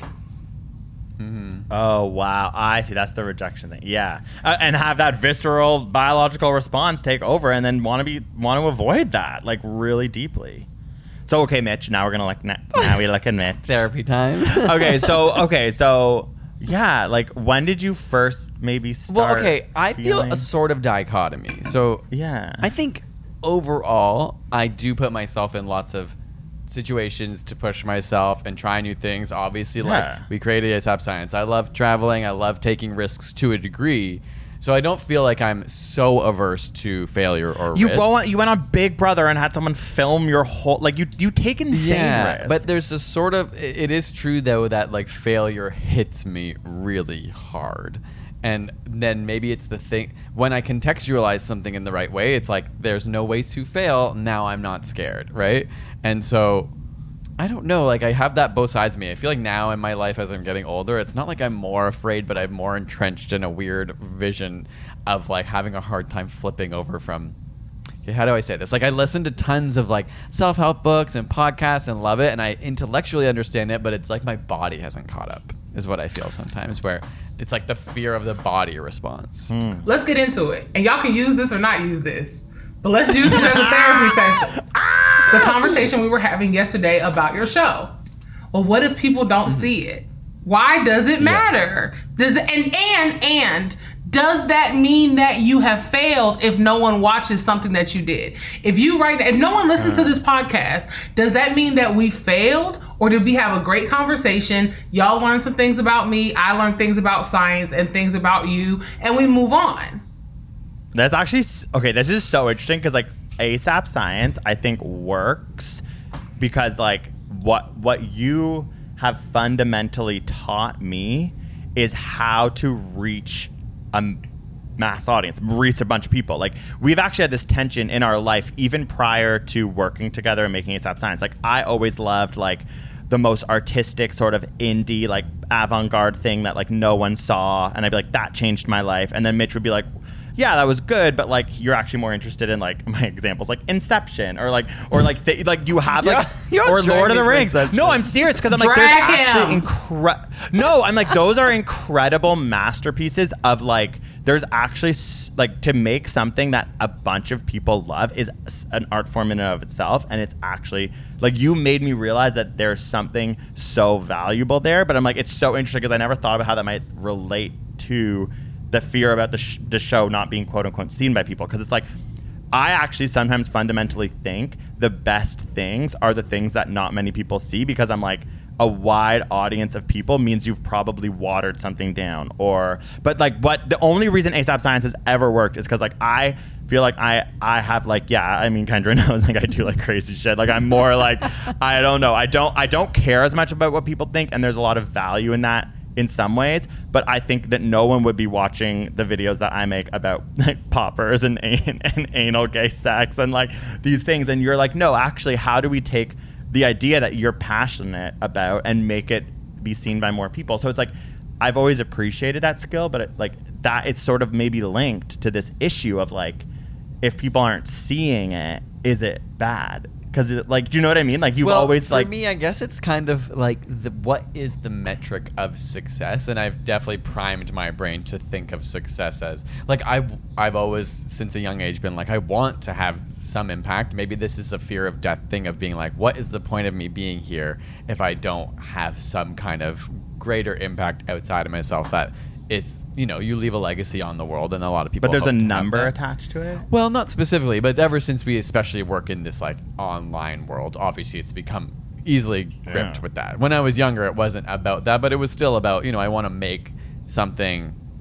[SPEAKER 4] Oh, wow. I see. That's the rejection thing. Yeah. Uh, and have that visceral biological response take over and then want to be want to avoid that like really deeply. So, okay, Mitch, now we're going to like, now, now we look at Mitch.
[SPEAKER 5] Therapy time.
[SPEAKER 4] okay. So, okay. So, yeah. Like, when did you first maybe start?
[SPEAKER 5] Well, okay. I
[SPEAKER 4] feeling...
[SPEAKER 5] feel a sort of dichotomy. So,
[SPEAKER 4] yeah.
[SPEAKER 5] I think overall, I do put myself in lots of situations to push myself and try new things. Obviously,
[SPEAKER 4] yeah.
[SPEAKER 5] like we created ASAP Science. I love traveling. I love taking risks to a degree. So I don't feel like I'm so averse to failure or
[SPEAKER 4] you
[SPEAKER 5] risk.
[SPEAKER 4] Go on, you went on Big Brother and had someone film your whole like you you take insane
[SPEAKER 5] yeah,
[SPEAKER 4] risks.
[SPEAKER 5] But there's a sort of it is true though that like failure hits me really hard. And then maybe it's the thing when I contextualize something in the right way, it's like there's no way to fail. Now I'm not scared, right? And so I don't know, like I have that both sides of me. I feel like now in my life as I'm getting older, it's not like I'm more afraid, but I'm more entrenched in a weird vision of like having a hard time flipping over from, okay, how do I say this? Like I listen to tons of like self-help books and podcasts and love it. And I intellectually understand it, but it's like my body hasn't caught up is what I feel sometimes where it's like the fear of the body response.
[SPEAKER 4] Mm.
[SPEAKER 8] Let's get into it. And y'all can use this or not use this. But let's use it as a therapy session. The conversation we were having yesterday about your show. Well, what if people don't mm-hmm. see it? Why does it matter? Yeah. Does it, and and and does that mean that you have failed if no one watches something that you did? If you write, if no one listens uh. to this podcast, does that mean that we failed? Or did we have a great conversation? Y'all learned some things about me. I learned things about science and things about you, and we move on.
[SPEAKER 4] That's actually, okay, this is so interesting because like ASAP Science, I think works because like what what you have fundamentally taught me is how to reach a mass audience, reach a bunch of people. Like we've actually had this tension in our life even prior to working together and making ASAP Science. Like I always loved like the most artistic sort of indie like avant-garde thing that like no one saw, and I'd be like, that changed my life. And then Mitch would be like, yeah, that was good, but like you're actually more interested in like my examples, like Inception, or like or like th- like you have like
[SPEAKER 5] yeah,
[SPEAKER 4] or Lord of the Rings.
[SPEAKER 5] Inception.
[SPEAKER 4] No, I'm serious because I'm like
[SPEAKER 8] Drag
[SPEAKER 4] there's
[SPEAKER 8] him.
[SPEAKER 4] actually incredible. No, I'm like those are incredible masterpieces of like there's actually s- like to make something that a bunch of people love is an art form in and of itself, and it's actually like you made me realize that there's something so valuable there. But I'm like it's so interesting because I never thought about how that might relate to the fear about the, sh- the show not being quote unquote seen by people. Because it's like, I actually sometimes fundamentally think the best things are the things that not many people see, because I'm like, a wide audience of people means you've probably watered something down. Or, but like what, the only reason ASAP Science has ever worked is because like, I feel like I, I have like, yeah, I mean, Kendra knows like I do like crazy shit. Like I'm more like, I don't know. I don't, I don't care as much about what people think. And there's a lot of value in that in some ways, but I think that no one would be watching the videos that I make about like poppers and, and, and anal gay sex and like these things. And you're like, no, actually, how do we take the idea that you're passionate about and make it be seen by more people? So it's like, I've always appreciated that skill, but it, like that is sort of maybe linked to this issue of like, if people aren't seeing it, is it bad? Because, like, do you know what I mean? Like, you've
[SPEAKER 5] well,
[SPEAKER 4] always,
[SPEAKER 5] for
[SPEAKER 4] like...
[SPEAKER 5] For me, I guess it's kind of, like, the, what is the metric of success? And I've definitely primed my brain to think of success as... Like, I've, I've always, since a young age, been like, I want to have some impact. Maybe this is a fear of death thing of being like, what is the point of me being here if I don't have some kind of greater impact outside of myself that... It's, you know, you leave a legacy on the world, and a lot of people.
[SPEAKER 4] But there's
[SPEAKER 5] hope
[SPEAKER 4] a
[SPEAKER 5] to
[SPEAKER 4] number attached to it?
[SPEAKER 5] Well, not specifically, but ever since we especially work in this like online world, obviously it's become easily gripped
[SPEAKER 4] Yeah.
[SPEAKER 5] with that. When I was younger, it wasn't about that, but it was still about, you know, I want to make something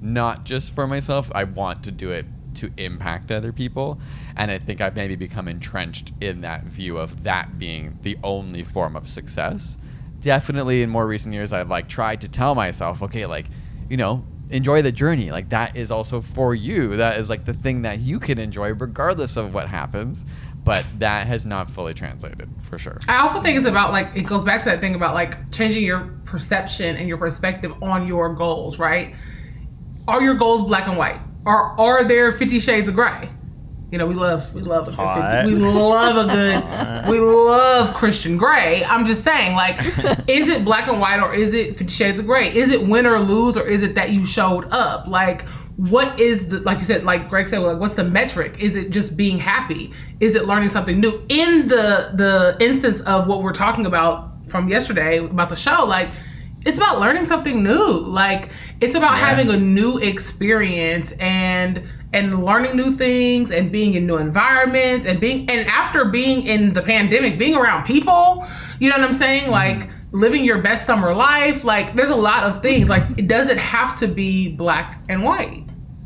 [SPEAKER 5] not just for myself. I want to do it to impact other people. And I think I've maybe become entrenched in that view of that being the only form of success. Definitely in more recent years, I've like tried to tell myself, okay, like, you know, enjoy the journey. Like that is also for you. That is like the thing that you can enjoy regardless of what happens. But that has not fully translated for sure.
[SPEAKER 8] I also think it's about like, it goes back to that thing about like changing your perception and your perspective on your goals, right? Are your goals black and white? Or are there fifty shades of gray? You know, we love, we love a good fifty, we love a good, we love Christian Grey. I'm just saying, like, is it black and white or is it fifty shades of gray? Is it win or lose or is it that you showed up? Like, what is the, like you said, like Greg said, like, what's the metric? Is it just being happy? Is it learning something new? In the the instance of what we're talking about from yesterday about the show, like, it's about learning something new. Like, it's about yeah. having a new experience and and learning new things and being in new environments and being, and after being in the pandemic, being around people, you know what I'm saying? Mm-hmm. Like, living your best summer life. Like, there's a lot of things. Like, it doesn't have to be black and white.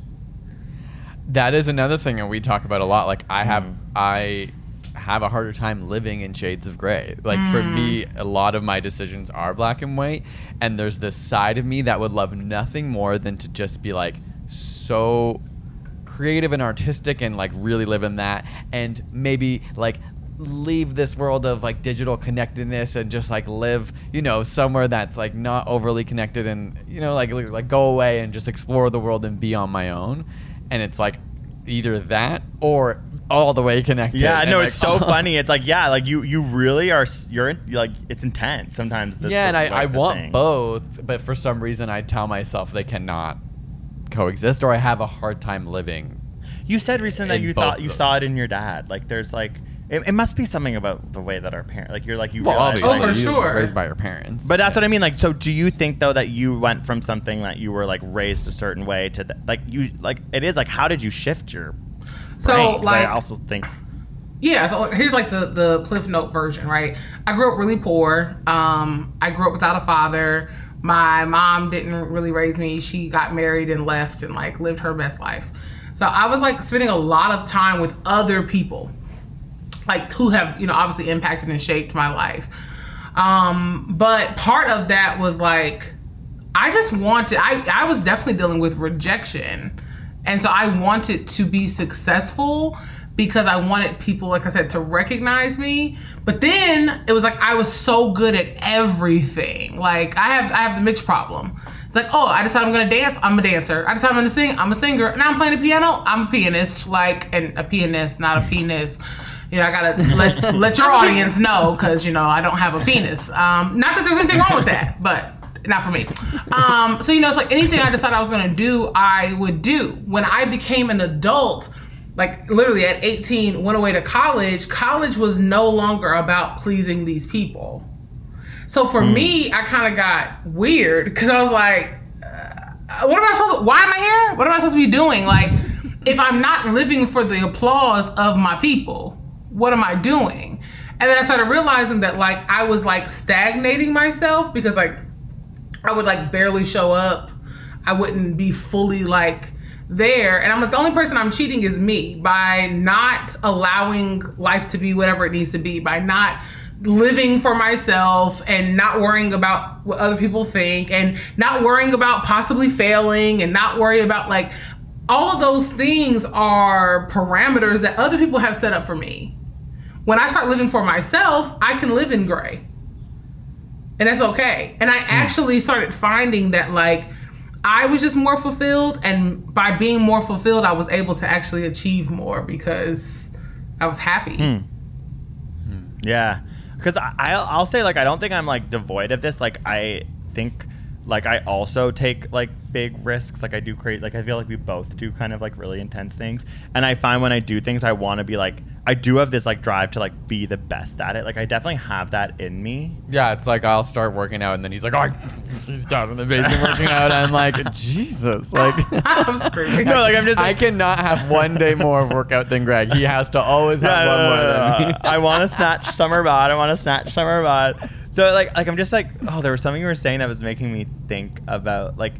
[SPEAKER 5] That is another thing that we talk about a lot. Like, I have, mm. I have a harder time living in shades of gray. Like, mm. for me, a lot of my decisions are black and white. And there's this side of me that would love nothing more than to just be like so creative and artistic and like really live in that. And maybe like leave this world of like digital connectedness and just like live, you know, somewhere that's like not overly connected and, you know, like like go away and just explore the world and be on my own. And it's like either that or all the way connected.
[SPEAKER 4] Yeah, no,
[SPEAKER 5] like,
[SPEAKER 4] it's so funny. It's like, yeah, like you you really are, you're like, it's intense sometimes. This
[SPEAKER 5] yeah, and I,
[SPEAKER 4] like
[SPEAKER 5] I want
[SPEAKER 4] things.
[SPEAKER 5] both, but for some reason I tell myself they cannot coexist, or I have a hard time living.
[SPEAKER 4] You said recently that you thought you saw it in your dad. Like, there's like, it, it must be something about the way that our parents, like you're like, you
[SPEAKER 5] well,
[SPEAKER 4] realize.
[SPEAKER 8] Oh,
[SPEAKER 4] like,
[SPEAKER 8] for
[SPEAKER 5] you
[SPEAKER 8] sure.
[SPEAKER 5] Raised by your parents.
[SPEAKER 4] But that's yeah. what I mean. Like, so do you think though that you went from something that you were like raised a certain way to the, like you, like it is like, how did you shift your
[SPEAKER 8] So
[SPEAKER 4] brain?
[SPEAKER 8] like,
[SPEAKER 4] I also think.
[SPEAKER 8] Yeah, so here's like the, the Cliff Note version, right? I grew up really poor. Um, I grew up without a father. My mom didn't really raise me. She got married and left and like lived her best life. So I was like spending a lot of time with other people, like who have, you know, obviously impacted and shaped my life. Um, but part of that was like, I just wanted, I, I was definitely dealing with rejection. And so I wanted to be successful because I wanted people, like I said, to recognize me. But then it was like I was so good at everything. Like I have I have the Mitch problem. It's like, oh, I decided I'm gonna dance, I'm a dancer. I decided I'm gonna sing, I'm a singer. Now I'm playing the piano, I'm a pianist. Like, and a pianist, not a penis. You know, I gotta let let your audience know, because you know I don't have a penis. Um, not that there's anything wrong with that, but not for me. Um, so you know, it's like anything I decided I was gonna do, I would do. When I became an adult, like literally at eighteen, went away to college, college was no longer about pleasing these people. So for mm. me, I kind of got weird because I was like, uh, what am I supposed to, why am I here? What am I supposed to be doing? Like, if I'm not living for the applause of my people, what am I doing? And then I started realizing that like I was like stagnating myself because like I would like barely show up. I wouldn't be fully like there. And I'm like, the only person I'm cheating is me by not allowing life to be whatever it needs to be, by not living for myself and not worrying about what other people think and not worrying about possibly failing and not worry about like all of those things are parameters that other people have set up for me. When I start living for myself, I can live in gray. And that's okay. And I actually started finding that like I was just more fulfilled, and by being more fulfilled, I was able to actually achieve more because I was happy.
[SPEAKER 4] Hmm. Yeah, because I'll, I'll say like I don't think I'm like devoid of this. Like I think like I also take like big risks. Like I do create like I feel like we both do kind of like really intense things. And I find when I do things, I want to be like I do have this like drive to like be the best at it. Like I definitely have that in me.
[SPEAKER 5] Yeah, it's like I'll start working out and then he's like, oh, he's down in the basement working out. And I'm like, Jesus, like
[SPEAKER 8] I'm screaming.
[SPEAKER 5] No, like I'm just. Like, I cannot have one day more of workout than Greg. He has to always have
[SPEAKER 4] no,
[SPEAKER 5] one
[SPEAKER 4] no,
[SPEAKER 5] more
[SPEAKER 4] no, no,
[SPEAKER 5] than me.
[SPEAKER 4] I want to snatch summer bod. I want to snatch summer bod. So like like I'm just like, oh, there was something you were saying that was making me think about like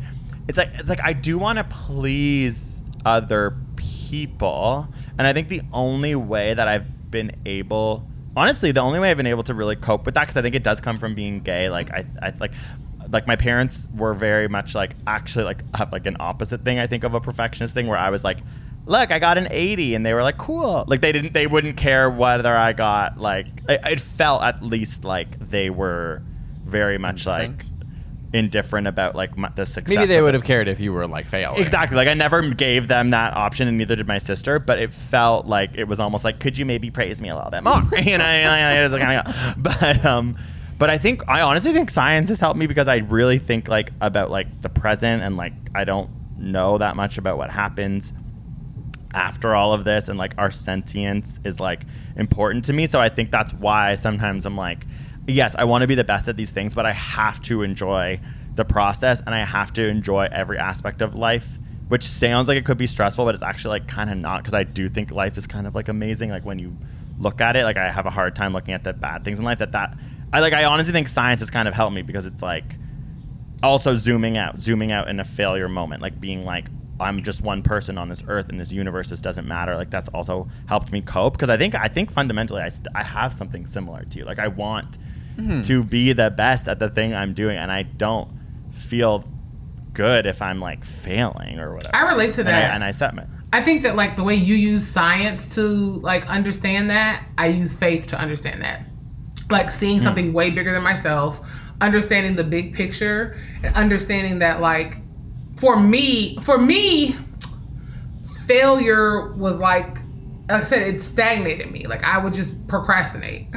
[SPEAKER 4] it's like it's like I do want to please other people, and I think the only way that I've been able, honestly, the only way I've been able to really cope with that, because I think it does come from being gay. Like I, I like, like my parents were very much like actually like have like an opposite thing. I think of a perfectionist thing where I was like, look, I got an eighty, and they were like, cool. Like they didn't, they wouldn't care whether I got like. It, it felt at least like they were very much like indifferent about like my, the success.
[SPEAKER 5] Maybe they
[SPEAKER 4] of
[SPEAKER 5] would
[SPEAKER 4] it.
[SPEAKER 5] have cared if you were like failing.
[SPEAKER 4] Exactly. Like I never gave them that option, and neither did my sister. But it felt like it was almost like, could you maybe praise me a little bit more? You know, and I was like, kind of, but um, but I think I honestly think science has helped me, because I really think like about like the present, and like I don't know that much about what happens after all of this, and like our sentience is like important to me. So I think that's why sometimes I'm like, yes, I want to be the best at these things, but I have to enjoy the process, and I have to enjoy every aspect of life, which sounds like it could be stressful, but it's actually like kind of not, because I do think life is kind of like amazing. Like when you look at it, like I have a hard time looking at the bad things in life. That that I like. I honestly think science has kind of helped me, because it's like also zooming out, zooming out in a failure moment, like being like, I'm just one person on this earth in this universe. This doesn't matter. Like that's also helped me cope, because I think I think fundamentally I st- I have something similar to you. Like I want mm-hmm. to be the best at the thing I'm doing, and I don't feel good if I'm like failing or whatever.
[SPEAKER 8] I relate to that,
[SPEAKER 4] and I, and I set me.
[SPEAKER 8] I think that like the way you use science to like understand that, I use faith to understand that. Like seeing something mm. way bigger than myself, understanding the big picture, and understanding that like for me, for me, failure was like, like I said, it stagnated me. Like I would just procrastinate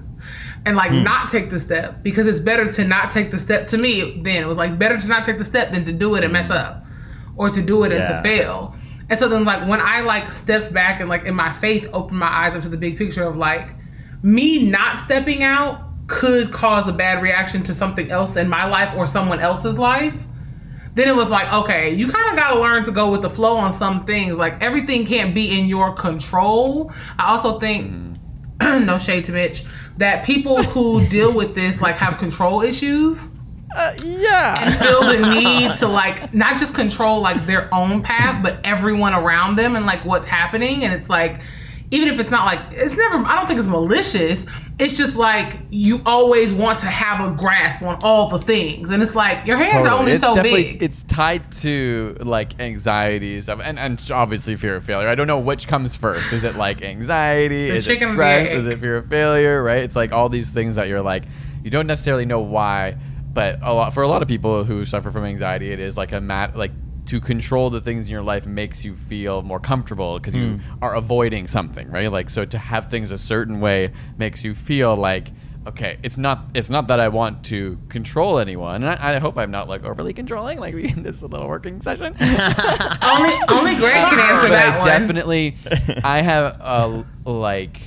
[SPEAKER 8] and like mm. not take the step, because it's better to not take the step. To me, then it was like better to not take the step than to do it and mess up, or to do it yeah. and to fail. And so then like when I like stepped back and like in my faith opened my eyes up to the big picture of like me not stepping out could cause a bad reaction to something else in my life or someone else's life. Then it was like, okay, you kind of got to learn to go with the flow on some things. Like everything can't be in your control. I also think, mm. no shade to Mitch, that people who deal with this like have control issues.
[SPEAKER 5] Uh, yeah.
[SPEAKER 8] And feel the need to like not just control like their own path, but everyone around them and like what's happening. And it's like, even if it's not like, it's never, I don't think it's malicious. It's just like, you always want to have a grasp on all the things. And it's like, your hands
[SPEAKER 5] totally.
[SPEAKER 8] are only
[SPEAKER 5] it's
[SPEAKER 8] so
[SPEAKER 5] definitely,
[SPEAKER 8] big.
[SPEAKER 5] It's tied to like anxieties of, and, and obviously fear of failure. I don't know which comes first. Is it like anxiety?
[SPEAKER 8] The
[SPEAKER 5] Is it stress? Is it fear of failure? Right? It's like all these things that you're like, you don't necessarily know why, but a lot, for a lot of people who suffer from anxiety, it is like a mat, like, to control the things in your life makes you feel more comfortable because you mm. are avoiding something, right? Like, so to have things a certain way makes you feel like, okay, it's not it's not that I want to control anyone. And I, I hope I'm not like overly controlling, like we in this little working session.
[SPEAKER 8] only only Greg can answer
[SPEAKER 5] but
[SPEAKER 8] that
[SPEAKER 5] I
[SPEAKER 8] one.
[SPEAKER 5] Definitely, I have a like.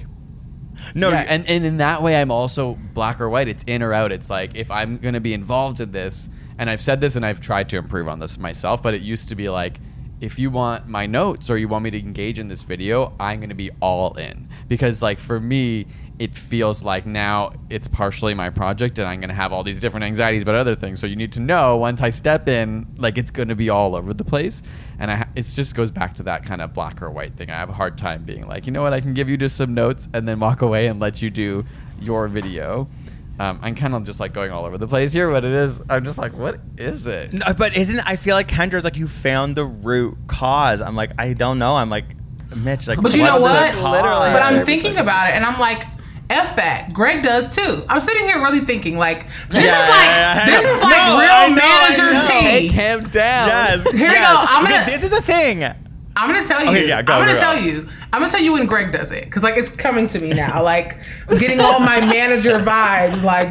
[SPEAKER 5] No, yeah, and, and in that way, I'm also black or white. It's in or out. It's like if I'm going to be involved in this. And I've said this and I've tried to improve on this myself, but it used to be like, if you want my notes or you want me to engage in this video, I'm going to be all in. Because like for me, it feels like now it's partially my project and I'm going to have all these different anxieties about other things. So you need to know once I step in, like it's going to be all over the place. And I, it just goes back to that kind of black or white thing. I have a hard time being like, you know what, I can give you just some notes and then walk away and let you do your video. Um, I'm kind of just like going all over the place here, but it is. I'm just like, what is it?
[SPEAKER 4] No, but isn't I feel like Kendra's like you found the root cause. I'm like I don't know. I'm like Mitch. Like,
[SPEAKER 8] but you know what?
[SPEAKER 4] Literally,
[SPEAKER 8] but I'm thinking about it, and I'm like, F that. Greg does too. I'm sitting here really thinking like this
[SPEAKER 4] yeah,
[SPEAKER 8] is like
[SPEAKER 4] yeah, yeah,
[SPEAKER 8] this
[SPEAKER 4] yeah.
[SPEAKER 8] is like
[SPEAKER 4] no,
[SPEAKER 8] real
[SPEAKER 4] know,
[SPEAKER 8] manager tea.
[SPEAKER 5] Take him down.
[SPEAKER 4] Yes.
[SPEAKER 8] Here
[SPEAKER 4] yes.
[SPEAKER 8] we go. I'm gonna.
[SPEAKER 4] Okay, this is the thing.
[SPEAKER 8] I'm gonna tell you.
[SPEAKER 4] Okay, yeah, go,
[SPEAKER 8] I'm gonna
[SPEAKER 4] go,
[SPEAKER 8] tell
[SPEAKER 4] go.
[SPEAKER 8] you. I'm gonna tell you when Greg does it, because like it's coming to me now. Like I'm getting all my manager vibes. Like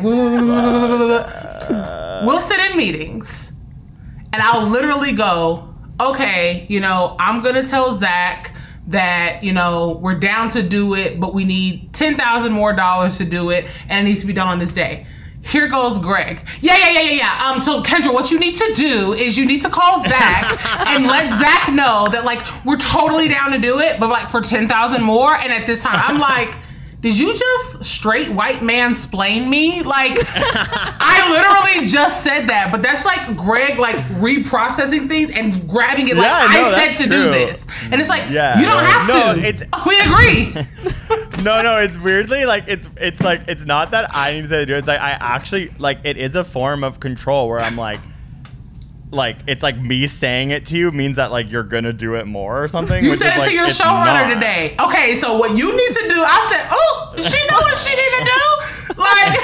[SPEAKER 8] we'll sit in meetings, and I'll literally go, okay, you know, I'm gonna tell Zach that you know we're down to do it, but we need ten thousand more dollars to do it, and it needs to be done on this day. Here goes Greg. Yeah, yeah, yeah, yeah, yeah. Um, so Kendra, what you need to do is you need to call Zach and let Zach know that like we're totally down to do it, but like for ten thousand more. And at this time, I'm like, did you just straight white man splain me? Like, I literally just said that, but that's like Greg like reprocessing things and grabbing it like,
[SPEAKER 4] Yeah,
[SPEAKER 8] I
[SPEAKER 4] no,
[SPEAKER 8] said
[SPEAKER 4] that's
[SPEAKER 8] to
[SPEAKER 4] true.
[SPEAKER 8] do this. And it's like,
[SPEAKER 4] Yeah,
[SPEAKER 8] you don't
[SPEAKER 4] no,
[SPEAKER 8] have
[SPEAKER 4] no,
[SPEAKER 8] to.
[SPEAKER 4] it's-
[SPEAKER 8] We agree.
[SPEAKER 4] No, no, it's weirdly like it's it's like it's not that I need to do it. It's like I actually like it is a form of control where I'm like like it's like me saying it to you means that like you're gonna do it more or something.
[SPEAKER 8] You
[SPEAKER 4] which
[SPEAKER 8] said
[SPEAKER 4] is,
[SPEAKER 8] it
[SPEAKER 4] like,
[SPEAKER 8] to your
[SPEAKER 4] it's
[SPEAKER 8] showrunner
[SPEAKER 4] not.
[SPEAKER 8] today. Okay, so what you need to do, I said, oh, she know what she need to do?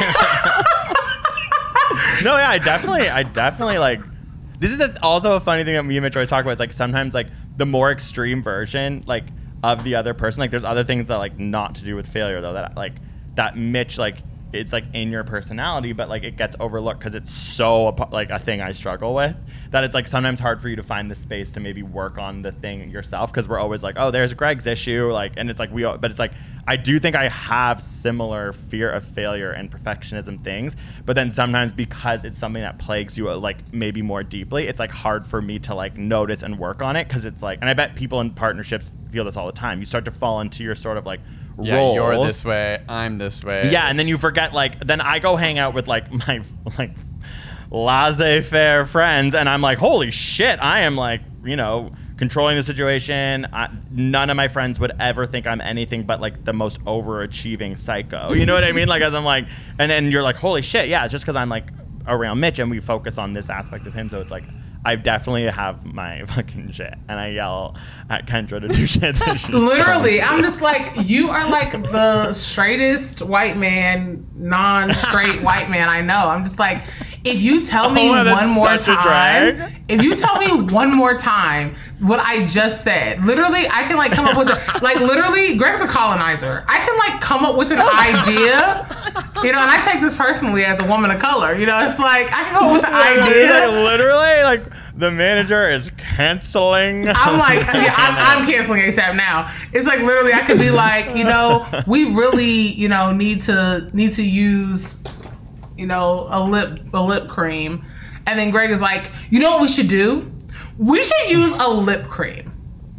[SPEAKER 8] Like,
[SPEAKER 4] No, yeah, I definitely, I definitely like. This is the, also a funny thing that me and Mitch always talk about. Is like sometimes like the more extreme version like of the other person. Like there's other things that like not to do with failure though that like that Mitch like it's like in your personality, but like it gets overlooked because it's so like a thing I struggle with that it's like sometimes hard for you to find the space to maybe work on the thing yourself because we're always like, oh, there's Greg's issue, like, and it's like we, but it's like I do think I have similar fear of failure and perfectionism things, but then sometimes because it's something that plagues you like maybe more deeply, it's like hard for me to like notice and work on it because it's like, and I bet people in partnerships feel this all the time. You start to fall into your sort of like
[SPEAKER 5] Yeah,
[SPEAKER 4] roles.
[SPEAKER 5] you're this way, I'm this way.
[SPEAKER 4] Yeah, and then you forget, like, then I go hang out with, like, my, like, laissez-faire friends, and I'm like, holy shit, I am, like, you know, controlling the situation. I, none of my friends would ever think I'm anything but, like, the most overachieving psycho. You know what I mean? Like, as I'm, like, and then you're like, holy shit, yeah, it's just because I'm, like, around Mitch, and we focus on this aspect of him, so it's, like, I definitely have my fucking shit, and I yell at Kendra to do shit that she's
[SPEAKER 8] literally,
[SPEAKER 4] telling
[SPEAKER 8] I'm
[SPEAKER 4] me.
[SPEAKER 8] just like, you are like the straightest white man, non-straight white man I know. I'm just like, if you tell me
[SPEAKER 4] Oh, that's
[SPEAKER 8] one more
[SPEAKER 4] such a
[SPEAKER 8] time,
[SPEAKER 4] drag.
[SPEAKER 8] if you tell me one more time what I just said, literally, I can like come up with a, like literally, Greg's a colonizer. I can like come up with an idea, you know, and I take this personally as a woman of color. You know, it's like I can come up with an idea.
[SPEAKER 4] Like, literally, like the manager is canceling.
[SPEAKER 8] I'm like, yeah, I'm, I'm canceling ASAP now. It's like literally, I could be like, you know, we really, you know, need to need to use, you know, a lip a lip cream, and then Greg is like, you know what we should do? We should use a lip cream.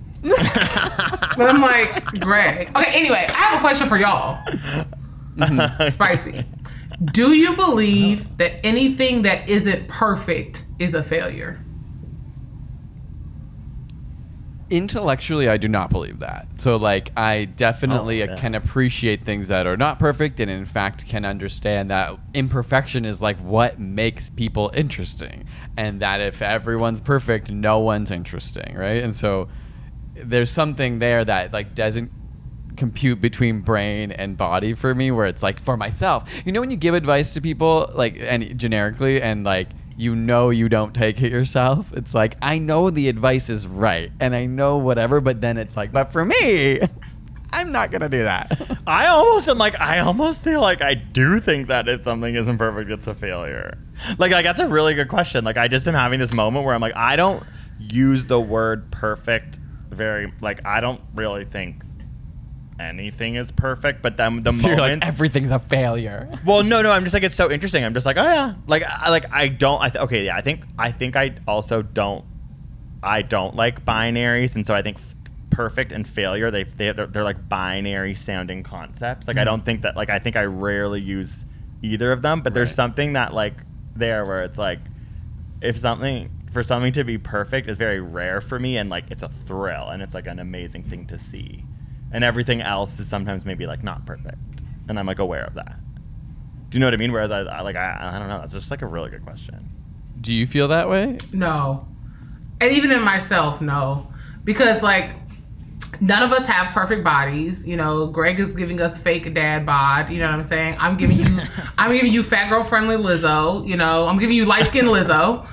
[SPEAKER 8] But I'm like, Greg. Okay, anyway, I have a question for y'all. Spicy. Do you believe that anything that isn't perfect is a failure?
[SPEAKER 5] Intellectually, I do not believe that. So, like, I definitely
[SPEAKER 4] Oh, yeah.
[SPEAKER 5] can appreciate things that are not perfect, and in fact, can understand that imperfection is like what makes people interesting, and that if everyone's perfect, no one's interesting, right? And so, there's something there that like doesn't compute between brain and body for me, where it's like for myself, you know, when you give advice to people, like, and generically, and like, you know you don't take it yourself. It's like, I know the advice is right and I know whatever, but then it's like, but for me, I'm not gonna do that.
[SPEAKER 4] I almost am like, I almost feel like I do think that if something isn't perfect, it's a failure. Like, like that's a really good question. Like, I just am having this moment where I'm like, I don't use the word perfect very, like, I don't really think anything is perfect, but then the
[SPEAKER 5] So you're
[SPEAKER 4] moment
[SPEAKER 5] like, everything's a failure.
[SPEAKER 4] well, no, no, I'm just like, it's so interesting. I'm just like, oh yeah, like, I, like I don't. I th- okay, yeah, I think, I think I also don't. I don't like binaries, and so I think f- perfect and failure, they they they're, they're like binary sounding concepts. Like, mm-hmm. I don't think that. Like, I think I rarely use either of them. But right. There's something that like there where it's like, if something for something to be perfect is very rare for me, and like it's a thrill, and it's like an amazing thing to see. And everything else is sometimes maybe like not perfect, and I'm like aware of that. Do you know what I mean? Whereas I, I like I, I don't know. That's just like a really good question.
[SPEAKER 5] Do you feel that way?
[SPEAKER 8] No, and even in myself, no, because like none of us have perfect bodies. You know, Greg is giving us fake dad bod. You know what I'm saying? I'm giving you, I'm giving you fat girl friendly Lizzo. You know, I'm giving you light skinned Lizzo.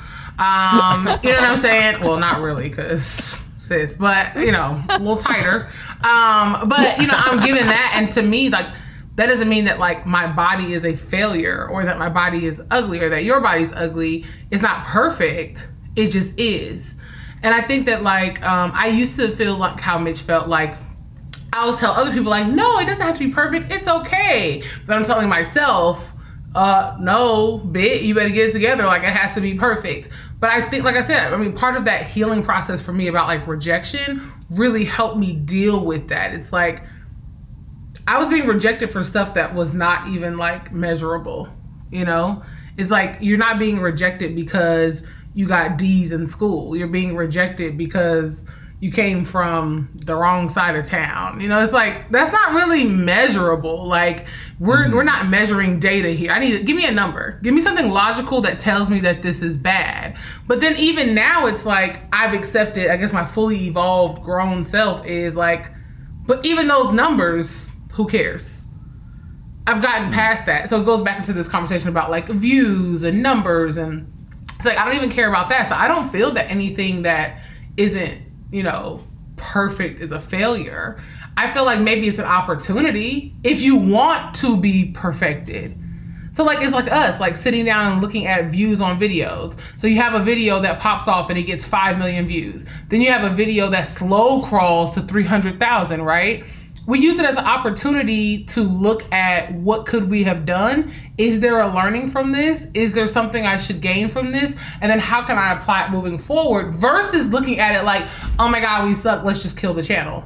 [SPEAKER 8] Um, you know what I'm saying? Well, not really, because. Sis, but you know, a little tighter. Um, but you know, I'm giving that, and to me, like, that doesn't mean that like my body is a failure or that my body is ugly or that your body's ugly. It's not perfect. It just is. And I think that like um, I used to feel like how Mitch felt. Like I'll tell other people like, no, it doesn't have to be perfect. It's okay. But I'm telling myself, uh, no, bitch, you better get it together. Like it has to be perfect. But I think, like I said, I mean, part of that healing process for me about like rejection really helped me deal with that. It's like, I was being rejected for stuff that was not even like measurable, you know? It's like you're not being rejected because you got D's in school. You're being rejected because you came from the wrong side of town. You know, it's like, that's not really measurable. Like, we're mm-hmm. we're not measuring data here. I need, give me a number. Give me something logical that tells me that this is bad. But then even now, it's like, I've accepted, I guess my fully evolved, grown self is like, but even those numbers, who cares? I've gotten past that. So it goes back into this conversation about like views and numbers. And it's like, I don't even care about that. So I don't feel that anything that isn't, you know, perfect is a failure. I feel like maybe it's an opportunity if you want to be perfected. So like, it's like us, like sitting down and looking at views on videos. So you have a video that pops off and it gets five million views. Then you have a video that slow crawls to three hundred thousand, right? We use it as an opportunity to look at what could we have done? Is there a learning from this? Is there something I should gain from this? And then how can I apply it moving forward versus looking at it like, oh my God, we suck. Let's just kill the channel.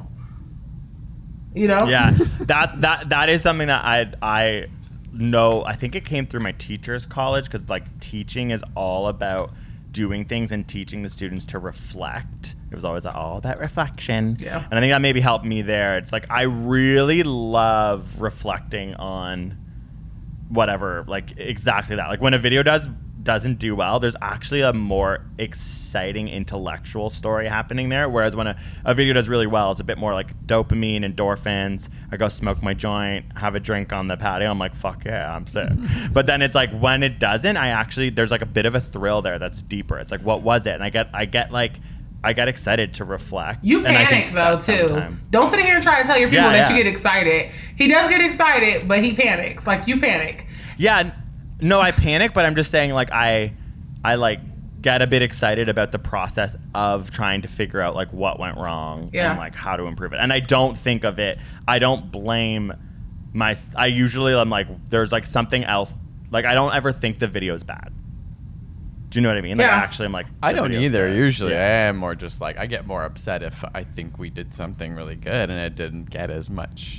[SPEAKER 8] You know?
[SPEAKER 4] Yeah, that that that is something that I I know. I think it came through my teacher's college because like teaching is all about doing things and teaching the students to reflect. It was always all about reflection.
[SPEAKER 8] Yeah.
[SPEAKER 4] And I think that maybe helped me there. It's like I really love reflecting on whatever, like exactly that. Like when a video does doesn't do well, there's actually a more exciting intellectual story happening there. Whereas when a, a video does really well, it's a bit more like dopamine, endorphins. I go smoke my joint, have a drink on the patio. I'm like, fuck yeah, I'm sick. But then it's like when it doesn't, I actually, there's like a bit of a thrill there that's deeper. It's like, what was it? And I get, I get like, I get excited to reflect.
[SPEAKER 8] You panic though too. Sometime. Don't sit here and try to tell your people yeah, that yeah. you get excited. He does get excited, but he panics. Like you panic.
[SPEAKER 4] Yeah. No, I panic, but I'm just saying like I, I like get a bit excited about the process of trying to figure out like what went wrong
[SPEAKER 8] yeah.
[SPEAKER 4] and like how to improve it. And I don't think of it. I don't blame my. I usually I'm like there's like something else. Like I don't ever think the video is bad. Do you know what I mean? Like
[SPEAKER 8] yeah.
[SPEAKER 4] actually, I'm like
[SPEAKER 5] I don't either.
[SPEAKER 4] Good.
[SPEAKER 5] Usually,
[SPEAKER 4] yeah.
[SPEAKER 5] I am more just like I get more upset if I think we did something really good and it didn't get as much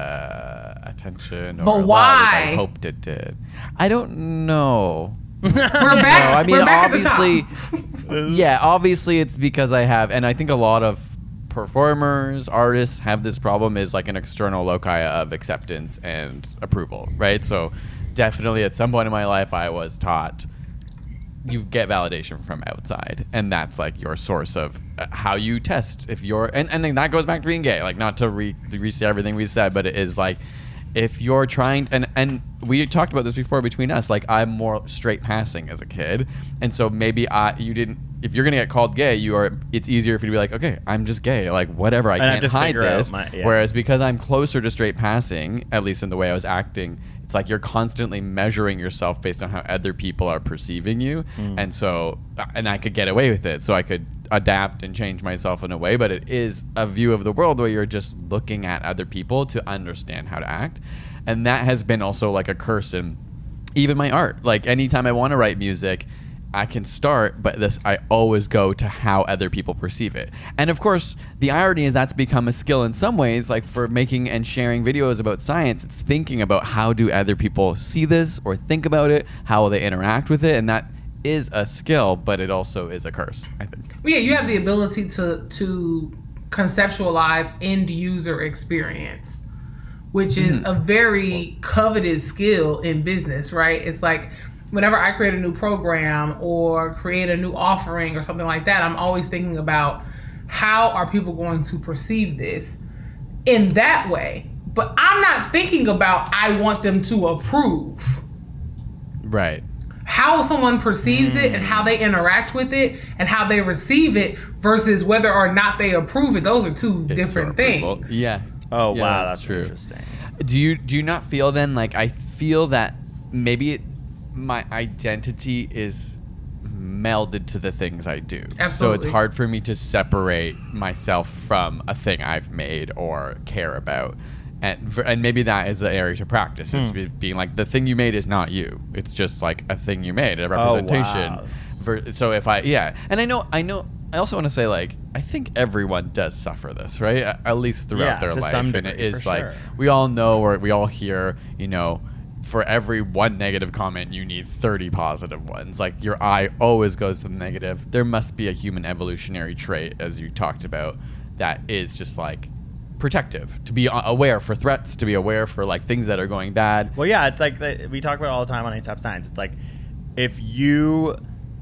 [SPEAKER 5] uh, attention or
[SPEAKER 8] but
[SPEAKER 5] love
[SPEAKER 8] why?
[SPEAKER 5] as I hoped it did. I don't know.
[SPEAKER 8] We're back.
[SPEAKER 5] No, I mean,
[SPEAKER 8] We're back
[SPEAKER 5] obviously,
[SPEAKER 8] at the top.
[SPEAKER 5] yeah, obviously it's because I have, and I think a lot of performers, artists have this problem is like an external loci of acceptance and approval, right? So definitely at some point in my life, I was taught you get validation from outside, and that's like your source of uh, how you test if you're, and, and then that goes back to being gay, like not to re, re-say everything we said, but it is like, if you're trying, and and we talked about this before between us, like I'm more straight passing as a kid, and so maybe I you didn't, if you're gonna get called gay, you are, it's easier for you to be like, okay, I'm just gay, like whatever, I
[SPEAKER 4] and
[SPEAKER 5] can't
[SPEAKER 4] I
[SPEAKER 5] hide this.
[SPEAKER 4] My, yeah.
[SPEAKER 5] Whereas because I'm closer to straight passing, at least in the way I was acting, it's like you're constantly measuring yourself based on how other people are perceiving you, mm. and so and I could get away with it, so I could adapt and change myself in a way, but it is a view of the world where you're just looking at other people to understand how to act, and that has been also like a curse in even my art. Like anytime I want to write music, I can start, but this I always go to how other people perceive it. And of course, the irony is that's become a skill in some ways, like for making and sharing videos about science, it's thinking about how do other people see this or think about it, how will they interact with it, and that is a skill, but it also is a curse, I think.
[SPEAKER 8] Well, yeah, you have the ability to to conceptualize end user experience, which is mm. a very coveted skill in business, right? It's like whenever I create a new program or create a new offering or something like that, I'm always thinking about how are people going to perceive this in that way. But I'm not thinking about I want them to approve.
[SPEAKER 5] Right.
[SPEAKER 8] How someone perceives mm. it and how they interact with it and how they receive it versus whether or not they approve it. Those are two it's different things.
[SPEAKER 5] Yeah.
[SPEAKER 4] Oh,
[SPEAKER 5] yeah,
[SPEAKER 4] wow.
[SPEAKER 5] That's,
[SPEAKER 4] That's
[SPEAKER 5] true.
[SPEAKER 4] Interesting.
[SPEAKER 5] Do you do you not feel then, like, I feel that maybe it, my identity is melded to the things I do.
[SPEAKER 8] Absolutely.
[SPEAKER 5] So it's hard for me to separate myself from a thing I've made or care about. And for, and maybe that is the area to practice, is hmm. being like, the thing you made is not you. It's just like a thing you made, a representation.
[SPEAKER 4] Oh, wow.
[SPEAKER 5] For, so if I, yeah. And I know, I know I also want to say, like, I think everyone does suffer this, right? At, at least throughout
[SPEAKER 4] Yeah,
[SPEAKER 5] their
[SPEAKER 4] to
[SPEAKER 5] life.
[SPEAKER 4] some
[SPEAKER 5] And it
[SPEAKER 4] degree,
[SPEAKER 5] is
[SPEAKER 4] for
[SPEAKER 5] like,
[SPEAKER 4] sure.
[SPEAKER 5] we all know or we all hear, you know, for every one negative comment, you need thirty positive ones. Like, your eye always goes to the negative. There must be a human evolutionary trait, as you talked about, that is just like protective, to be aware for threats, to be aware for like things that are going bad.
[SPEAKER 4] Well, yeah, it's like the, we talk about it all the time on A S A P Science. It's like if you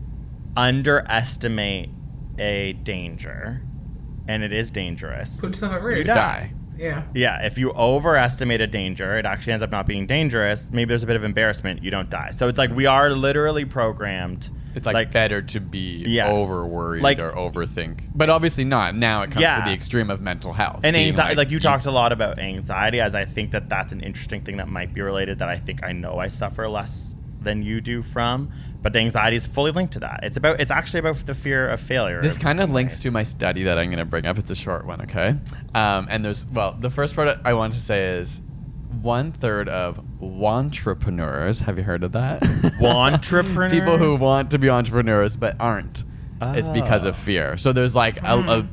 [SPEAKER 4] underestimate a danger, and it is dangerous,
[SPEAKER 8] Put yourself at
[SPEAKER 4] you
[SPEAKER 8] risk.
[SPEAKER 4] die.
[SPEAKER 8] Yeah.
[SPEAKER 4] Yeah, if you overestimate a danger, it actually ends up not being dangerous. Maybe there's a bit of embarrassment, you don't die. So it's like we are literally programmed.
[SPEAKER 5] It's like, like better to be
[SPEAKER 4] yes,
[SPEAKER 5] over worried
[SPEAKER 4] like,
[SPEAKER 5] or overthink, but obviously not. Now it comes
[SPEAKER 4] yeah.
[SPEAKER 5] to the extreme of mental health
[SPEAKER 4] and
[SPEAKER 5] being
[SPEAKER 4] anxiety. Like, like you, you talked a lot about anxiety, as I think that that's an interesting thing that might be related. That I think I know I suffer less than you do from, but the anxiety is fully linked to that. It's about. It's actually about the fear of failure.
[SPEAKER 5] This kind of links to my study that I'm going to bring up. It's a short one, okay? Um, and there's well, the first part I want to say is one third of wantrepreneurs. Have you heard of that?
[SPEAKER 4] Wantrepreneurs?
[SPEAKER 5] People who want to be entrepreneurs but aren't.
[SPEAKER 4] Oh.
[SPEAKER 5] It's because of fear. So there's like a, a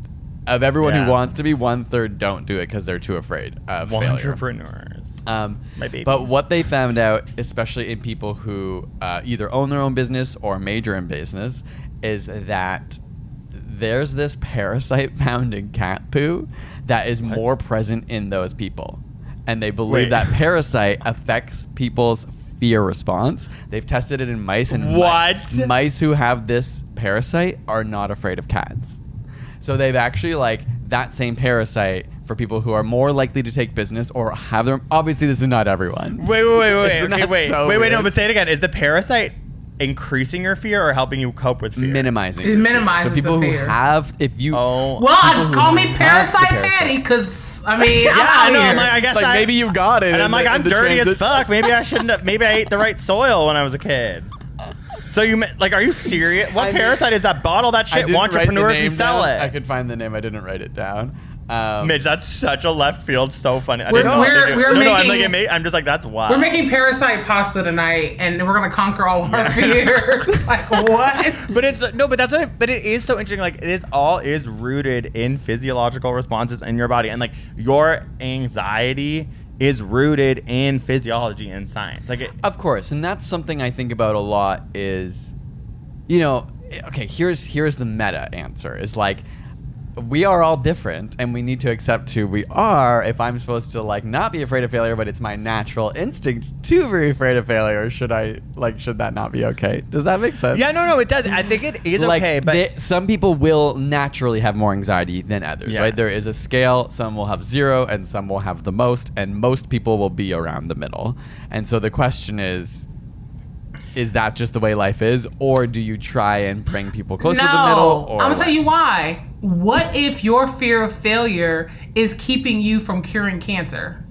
[SPEAKER 5] of everyone
[SPEAKER 4] Yeah.
[SPEAKER 5] who wants to be, one third don't do it because they're too afraid of failure.
[SPEAKER 4] Entrepreneurs.
[SPEAKER 5] Um,
[SPEAKER 4] My babies.
[SPEAKER 5] but what they found out, especially in people who uh, either own their own business or major in business, is that there's this parasite found in cat poo that is
[SPEAKER 4] What?
[SPEAKER 5] more present in those people. And they believe
[SPEAKER 4] Wait.
[SPEAKER 5] that parasite affects people's fear response. They've tested it in mice, and mi-
[SPEAKER 4] What?
[SPEAKER 5] mice who have this parasite are not afraid of cats. So they've actually, like, that same parasite for people who are more likely to take business or have them. Obviously, this is not everyone.
[SPEAKER 4] Wait, wait, wait, wait,
[SPEAKER 5] Isn't
[SPEAKER 4] okay,
[SPEAKER 5] that
[SPEAKER 4] wait,
[SPEAKER 5] so
[SPEAKER 4] wait, wait. No,
[SPEAKER 5] weird?
[SPEAKER 4] but say it again. Is the parasite increasing your fear or helping you cope with fear?
[SPEAKER 5] Minimizing.
[SPEAKER 8] It
[SPEAKER 5] your fear.
[SPEAKER 8] minimizes
[SPEAKER 5] So people
[SPEAKER 8] the
[SPEAKER 5] who
[SPEAKER 8] fear.
[SPEAKER 5] have, if you,
[SPEAKER 4] Oh.
[SPEAKER 8] Well,
[SPEAKER 5] people
[SPEAKER 8] I,
[SPEAKER 5] who
[SPEAKER 8] call me
[SPEAKER 5] have the
[SPEAKER 8] Parasite
[SPEAKER 5] parasite.
[SPEAKER 8] Patty because, I mean, I'm
[SPEAKER 4] Yeah,
[SPEAKER 8] out
[SPEAKER 4] I know.
[SPEAKER 8] here.
[SPEAKER 4] I'm like, I guess
[SPEAKER 5] like
[SPEAKER 4] I,
[SPEAKER 5] maybe you got it.
[SPEAKER 4] and I'm
[SPEAKER 5] in
[SPEAKER 4] like,
[SPEAKER 5] the- in
[SPEAKER 4] I'm
[SPEAKER 5] the
[SPEAKER 4] dirty as
[SPEAKER 5] transition.
[SPEAKER 4] fuck. Maybe I shouldn't have. Maybe I ate the right soil when I was a kid. So you ma- like, are you serious? What
[SPEAKER 5] I mean-
[SPEAKER 4] parasite is that? Bottle that
[SPEAKER 5] I
[SPEAKER 4] shit.
[SPEAKER 5] didn't write the
[SPEAKER 4] Entrepreneurs
[SPEAKER 5] name
[SPEAKER 4] and sell
[SPEAKER 5] down.
[SPEAKER 4] it.
[SPEAKER 5] I could find the name. I didn't write it down. Um,
[SPEAKER 4] Mitch, that's such a left field. So funny. I
[SPEAKER 8] We're-
[SPEAKER 4] didn't know
[SPEAKER 8] we're-
[SPEAKER 4] they do-
[SPEAKER 8] we're
[SPEAKER 4] no, no, I'm
[SPEAKER 8] making-
[SPEAKER 4] like, it made, I'm just like, that's wild.
[SPEAKER 8] We're making parasite pasta tonight, and we're gonna conquer all of our fears. Like what?
[SPEAKER 4] But it's no, but that's what. But it is so interesting. Like, it is all is rooted in physiological responses in your body, and like your anxiety is rooted in physiology and science. Like, it,
[SPEAKER 5] Of course, and that's something I think about a lot is, you know, okay, here's here's the meta answer is like, we are all different and we need to accept who we are. If I'm supposed to like not be afraid of failure, but it's my natural instinct to be afraid of failure, should I like should that not be okay? Does that make sense?
[SPEAKER 4] yeah, no, no, it does. I think it is
[SPEAKER 5] like
[SPEAKER 4] okay, but
[SPEAKER 5] they- some people will naturally have more anxiety than others,
[SPEAKER 4] Yeah.
[SPEAKER 5] right? There is a scale. Some will have zero and some will have the most, and most people will be around the middle. And so the question is, is that just the way life is, or do you try and bring people closer
[SPEAKER 8] no,
[SPEAKER 5] to the middle? Or
[SPEAKER 8] I'm gonna
[SPEAKER 5] what?
[SPEAKER 8] tell you why. What if your fear of failure is keeping you from curing cancer?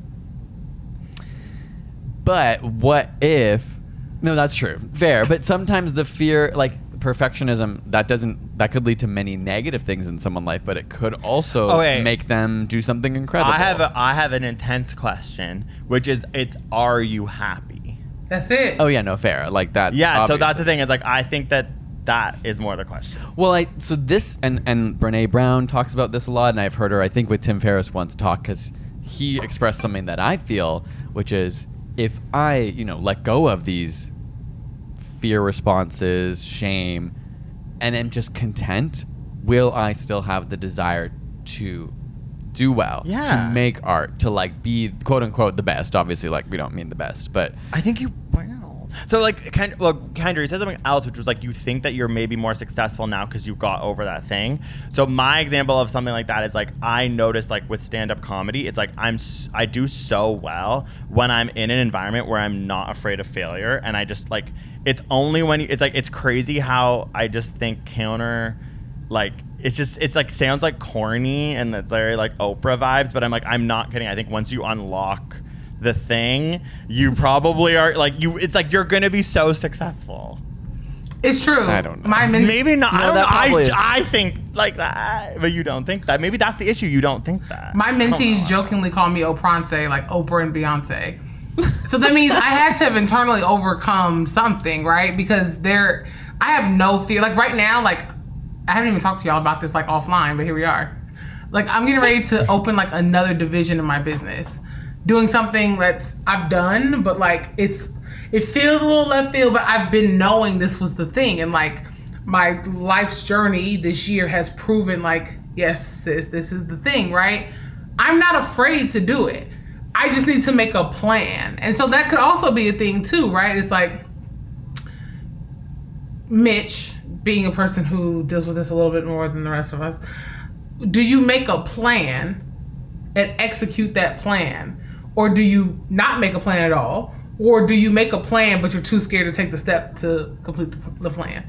[SPEAKER 5] But what if? No, that's true. Fair. But sometimes the fear, like perfectionism, that doesn't that could lead to many negative things in someone's life, but it could also
[SPEAKER 4] Okay.
[SPEAKER 5] make them do something incredible.
[SPEAKER 4] I have a, I have an intense question, which is, it's are you happy?
[SPEAKER 8] That's it.
[SPEAKER 5] Oh yeah, no, fair. Like that.
[SPEAKER 4] Yeah, so that's the thing. Is like, I think that that is more the question.
[SPEAKER 5] Well, I so this and and Brene Brown talks about this a lot, and I've heard her, I think, with Tim Ferriss once talk, because he expressed something that I feel, which is if I, you know, let go of these fear responses, shame, and am just content, will I still have the desire to do well,
[SPEAKER 4] Yeah.
[SPEAKER 5] to make art, to like be quote unquote the best? Obviously, like we don't mean the best, but
[SPEAKER 4] I think you. Wow. So like, Kend- well, Kendra, you said something else, which was like, you think that you're maybe more successful now because you got over that thing. So my example of something like that is like, I noticed like with stand-up comedy, it's like I'm s- I do so well when I'm in an environment where I'm not afraid of failure, and I just like, it's only when you, it's like, it's crazy how I just think counter, like, it's just, it's like, sounds like corny and it's very like Oprah vibes, but I'm like, I'm not kidding. I think once you unlock the thing, you probably are like, you, it's like, you're gonna be so successful.
[SPEAKER 8] It's true.
[SPEAKER 5] I don't know.
[SPEAKER 8] My men-
[SPEAKER 4] Maybe not.
[SPEAKER 5] No,
[SPEAKER 4] I don't
[SPEAKER 5] that
[SPEAKER 4] know.
[SPEAKER 5] probably is.
[SPEAKER 4] I, I think like that, but you don't think that. Maybe that's the issue. You don't think that.
[SPEAKER 8] My
[SPEAKER 4] I don't
[SPEAKER 8] mentees
[SPEAKER 4] know.
[SPEAKER 8] jokingly call me Oprante, like Oprah and Beyonce. So that means I had to have internally overcome something, right? Because there, I have no fear. Like right now, like I haven't even talked to y'all about this like offline, but here we are. Like I'm getting ready to open like another division in my business, doing something that's I've done, but like it's it feels a little left field, but I've been knowing this was the thing, and like my life's journey this year has proven like, yes, sis, this is the thing, right? I'm not afraid to do it. I just need to make a plan. And so that could also be a thing too, right? It's like Mitch, being a person who deals with this a little bit more than the rest of us, do you make a plan and execute that plan? Or do you not make a plan at all? Or do you make a plan but you're too scared to take the step to complete the, the plan?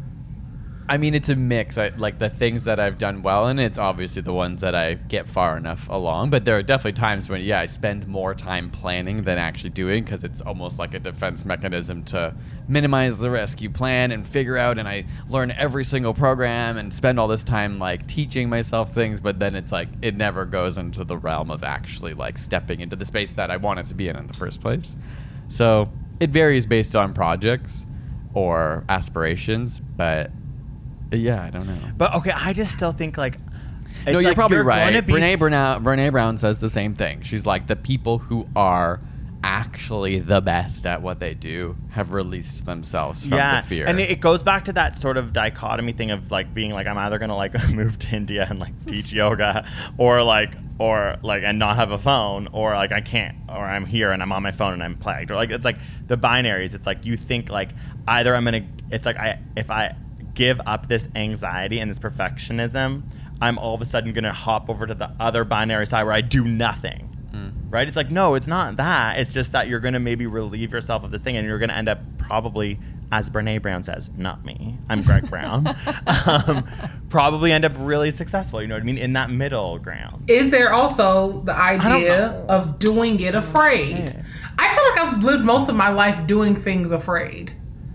[SPEAKER 5] I mean, it's a mix. I, like the things that I've done well in, it's obviously the ones that I get far enough along. But there are definitely times when, yeah, I spend more time planning than actually doing, because it's almost like a defense mechanism to minimize the risk. You plan and figure out, and I learn every single program and spend all this time like teaching myself things. But then it's like it never goes into the realm of actually like stepping into the space that I wanted to be in in the first place. So it varies based on projects or aspirations, but. Yeah, I don't know.
[SPEAKER 4] But okay, I just still think like
[SPEAKER 5] no, you're
[SPEAKER 4] like
[SPEAKER 5] probably
[SPEAKER 4] you're
[SPEAKER 5] right.
[SPEAKER 4] Be...
[SPEAKER 5] Brene Brown, Brene Brown says the same thing. She's like, the people who are actually the best at what they do have released themselves from
[SPEAKER 4] yeah.
[SPEAKER 5] the fear.
[SPEAKER 4] And it goes back to that sort of dichotomy thing of like being like, I'm either gonna like move to India and like teach yoga, or like or like and not have a phone, or like I can't, or I'm here and I'm on my phone and I'm plagued, or like it's like the binaries. It's like you think like either I'm gonna. It's like I if I. give up this anxiety and this perfectionism, I'm all of a sudden going to hop over to the other binary side where I do nothing. Mm. Right? It's like, no, it's not that. It's just that you're going to maybe relieve yourself of this thing, and you're going to end up probably, as Brene Brown says, not me, I'm Greg Brown, um, probably end up really successful, you know what I mean, in that middle ground.
[SPEAKER 8] Is there also the idea of doing it afraid?
[SPEAKER 4] Okay.
[SPEAKER 8] I feel like I've lived most of my life doing things afraid.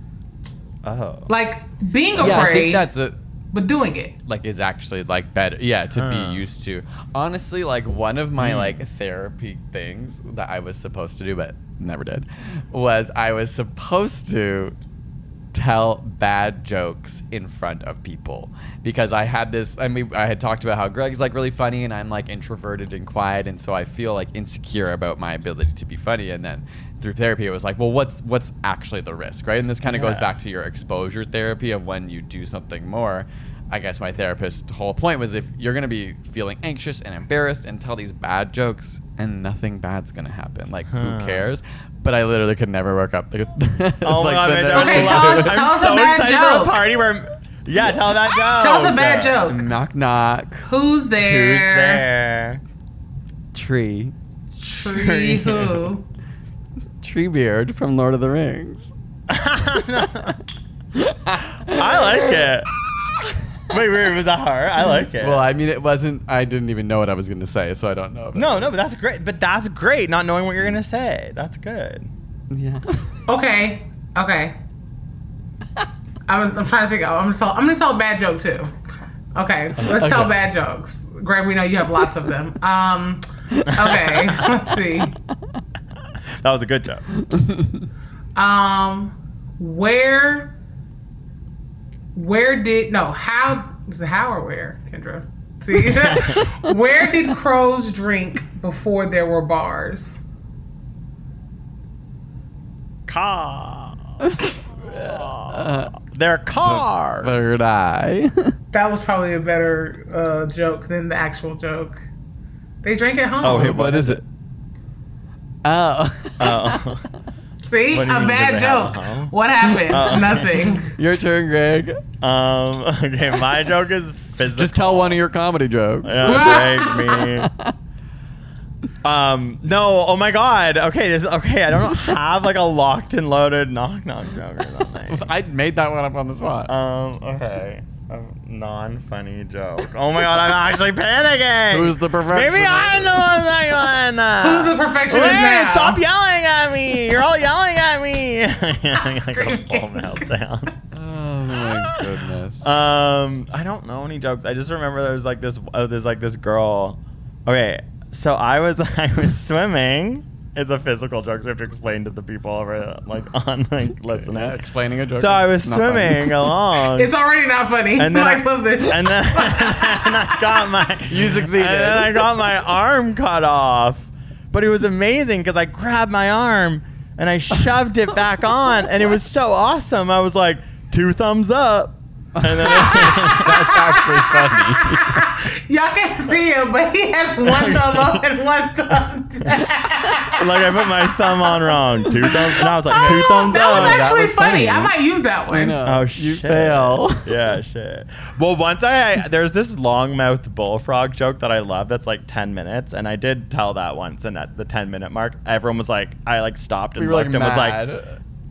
[SPEAKER 4] Oh.
[SPEAKER 8] Like being afraid,
[SPEAKER 5] yeah, I think that's a,
[SPEAKER 8] but doing it.
[SPEAKER 5] Like is actually like better. Yeah, to
[SPEAKER 4] uh.
[SPEAKER 5] be used to. Honestly, like one of my
[SPEAKER 4] mm.
[SPEAKER 5] like therapy things that I was supposed to do but never did was I was supposed to tell bad jokes in front of people, because I had this, I mean, I had talked about how Greg's like really funny and I'm like introverted and quiet, and so I feel like insecure about my ability to be funny. And then through therapy it was like, well, what's what's actually the risk, right? And this kind of yeah. goes back to your exposure therapy of when you do something more. I guess my therapist's whole point was, if you're going to be feeling anxious and embarrassed and tell these bad jokes and nothing bad's going to happen, like huh. who cares? But I literally could never work up the
[SPEAKER 4] oh
[SPEAKER 5] like
[SPEAKER 4] my
[SPEAKER 5] the
[SPEAKER 4] god,
[SPEAKER 8] okay, tell us, tell us
[SPEAKER 4] so
[SPEAKER 8] a bad
[SPEAKER 4] excited
[SPEAKER 8] joke.
[SPEAKER 4] for a party where yeah tell that joke
[SPEAKER 8] tell us a bad joke.
[SPEAKER 5] Knock knock.
[SPEAKER 8] Who's there?
[SPEAKER 4] Who's there?
[SPEAKER 5] Tree.
[SPEAKER 8] Tree who?
[SPEAKER 5] Treebeard from Lord of the Rings.
[SPEAKER 4] I like it. Wait, wait, was that her? I like it.
[SPEAKER 5] Well, I mean, it wasn't. I didn't even know what I was going to say, so I don't know.
[SPEAKER 4] No, no, but that's great. But that's great, not knowing what you're going to say. That's good.
[SPEAKER 5] Yeah.
[SPEAKER 8] Okay. Okay. I'm, I'm trying to think. I'm gonna tell. I'm gonna tell a bad joke too. Okay, let's okay. tell bad jokes. Greg, we know you have lots of them. Um. Okay. Let's see.
[SPEAKER 4] That was a good joke.
[SPEAKER 8] Um. Where. Where did no? How was it? How or where, Kendra? See, where did crows drink before there were bars?
[SPEAKER 4] Car. uh, They're cars.
[SPEAKER 5] Third eye.
[SPEAKER 8] That was probably a better uh, joke than the actual joke. They drink at home.
[SPEAKER 5] Oh, hey, what is it? Oh.
[SPEAKER 4] Oh.
[SPEAKER 8] See, a bad joke. What happened? Uh, Nothing.
[SPEAKER 5] Your turn, Greg.
[SPEAKER 4] Um. Okay, my joke is physical.
[SPEAKER 5] Just tell one of your comedy jokes.
[SPEAKER 4] Yeah, Greg, me. Um. No. Oh my God. Okay. This. Okay. I don't have like a locked and loaded knock knock joke or something.
[SPEAKER 5] I made that one up on the spot.
[SPEAKER 4] Um. Okay. A non-funny joke. Oh my God, I'm actually panicking.
[SPEAKER 5] Who's the perfectionist?
[SPEAKER 4] Maybe I'm the one that one.
[SPEAKER 8] Who's the perfectionist
[SPEAKER 4] Wait,
[SPEAKER 8] now?
[SPEAKER 4] Stop yelling at me. You're all yelling at me. I'm like a full meltdown.
[SPEAKER 5] Oh my goodness.
[SPEAKER 4] Um, I don't know any jokes. I just remember there was like this. Uh, there's like this girl. Okay, so I was I was swimming, it's a physical joke, so we have to explain to the people over like on like listening.
[SPEAKER 5] Yeah, explaining a joke.
[SPEAKER 4] So I was
[SPEAKER 5] Not funny.
[SPEAKER 4] swimming along.
[SPEAKER 8] It's already not funny.
[SPEAKER 4] And then
[SPEAKER 8] I,
[SPEAKER 4] I,
[SPEAKER 8] love this.
[SPEAKER 4] and then, and I got my
[SPEAKER 5] You succeeded.
[SPEAKER 4] And then I got my arm cut off. But it was amazing because I grabbed my arm and I shoved it back on, and it was so awesome. I was like, two thumbs up. And then
[SPEAKER 5] That's actually funny.
[SPEAKER 8] Y'all can't see him, but he has one thumb up and one thumb down.
[SPEAKER 4] like I put my thumb on wrong. Two thumbs. And I was like, two thumbs
[SPEAKER 8] That
[SPEAKER 4] up.
[SPEAKER 8] was actually
[SPEAKER 5] was
[SPEAKER 8] funny.
[SPEAKER 5] funny.
[SPEAKER 8] I might use that one.
[SPEAKER 5] I know.
[SPEAKER 4] Oh,
[SPEAKER 5] You
[SPEAKER 4] shit.
[SPEAKER 5] fail.
[SPEAKER 4] Yeah, shit. Well, once I, I there's this long-mouthed bullfrog joke that I love that's like ten minutes, and I did tell that once, and at the ten minute mark, everyone was like, I like stopped and
[SPEAKER 5] We were like
[SPEAKER 4] looked and was
[SPEAKER 5] mad.
[SPEAKER 4] like,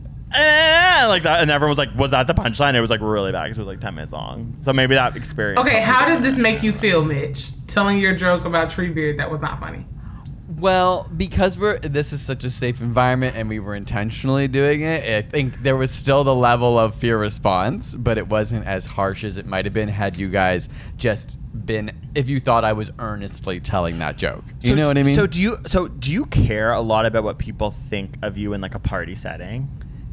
[SPEAKER 4] eh, like that, and everyone was like, was that the punchline? It was like really bad because it was like ten minutes long. So maybe that experience.
[SPEAKER 8] Okay,
[SPEAKER 4] helped me
[SPEAKER 8] how
[SPEAKER 4] get
[SPEAKER 8] did this
[SPEAKER 4] it.
[SPEAKER 8] make you feel, Mitch? Telling your joke about Treebeard that was not funny.
[SPEAKER 5] Well, because we're this is such a safe environment and we were intentionally doing it, I think there was still the level of fear response, but it wasn't as harsh as it might have been had you guys just been if you thought I was earnestly telling that joke. You
[SPEAKER 4] So
[SPEAKER 5] know
[SPEAKER 4] d-
[SPEAKER 5] what I mean?
[SPEAKER 4] So do you? So do you care a lot about what people think of you in like a party setting?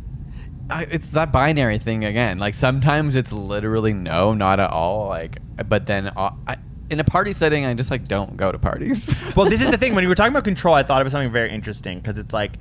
[SPEAKER 5] I, it's that binary thing again. Like sometimes it's literally no, not at all. Like, but then uh, I, in a party setting, I just like don't go to parties.
[SPEAKER 4] Well, this is the thing. When you were talking about control, I thought it was something very interesting because it's like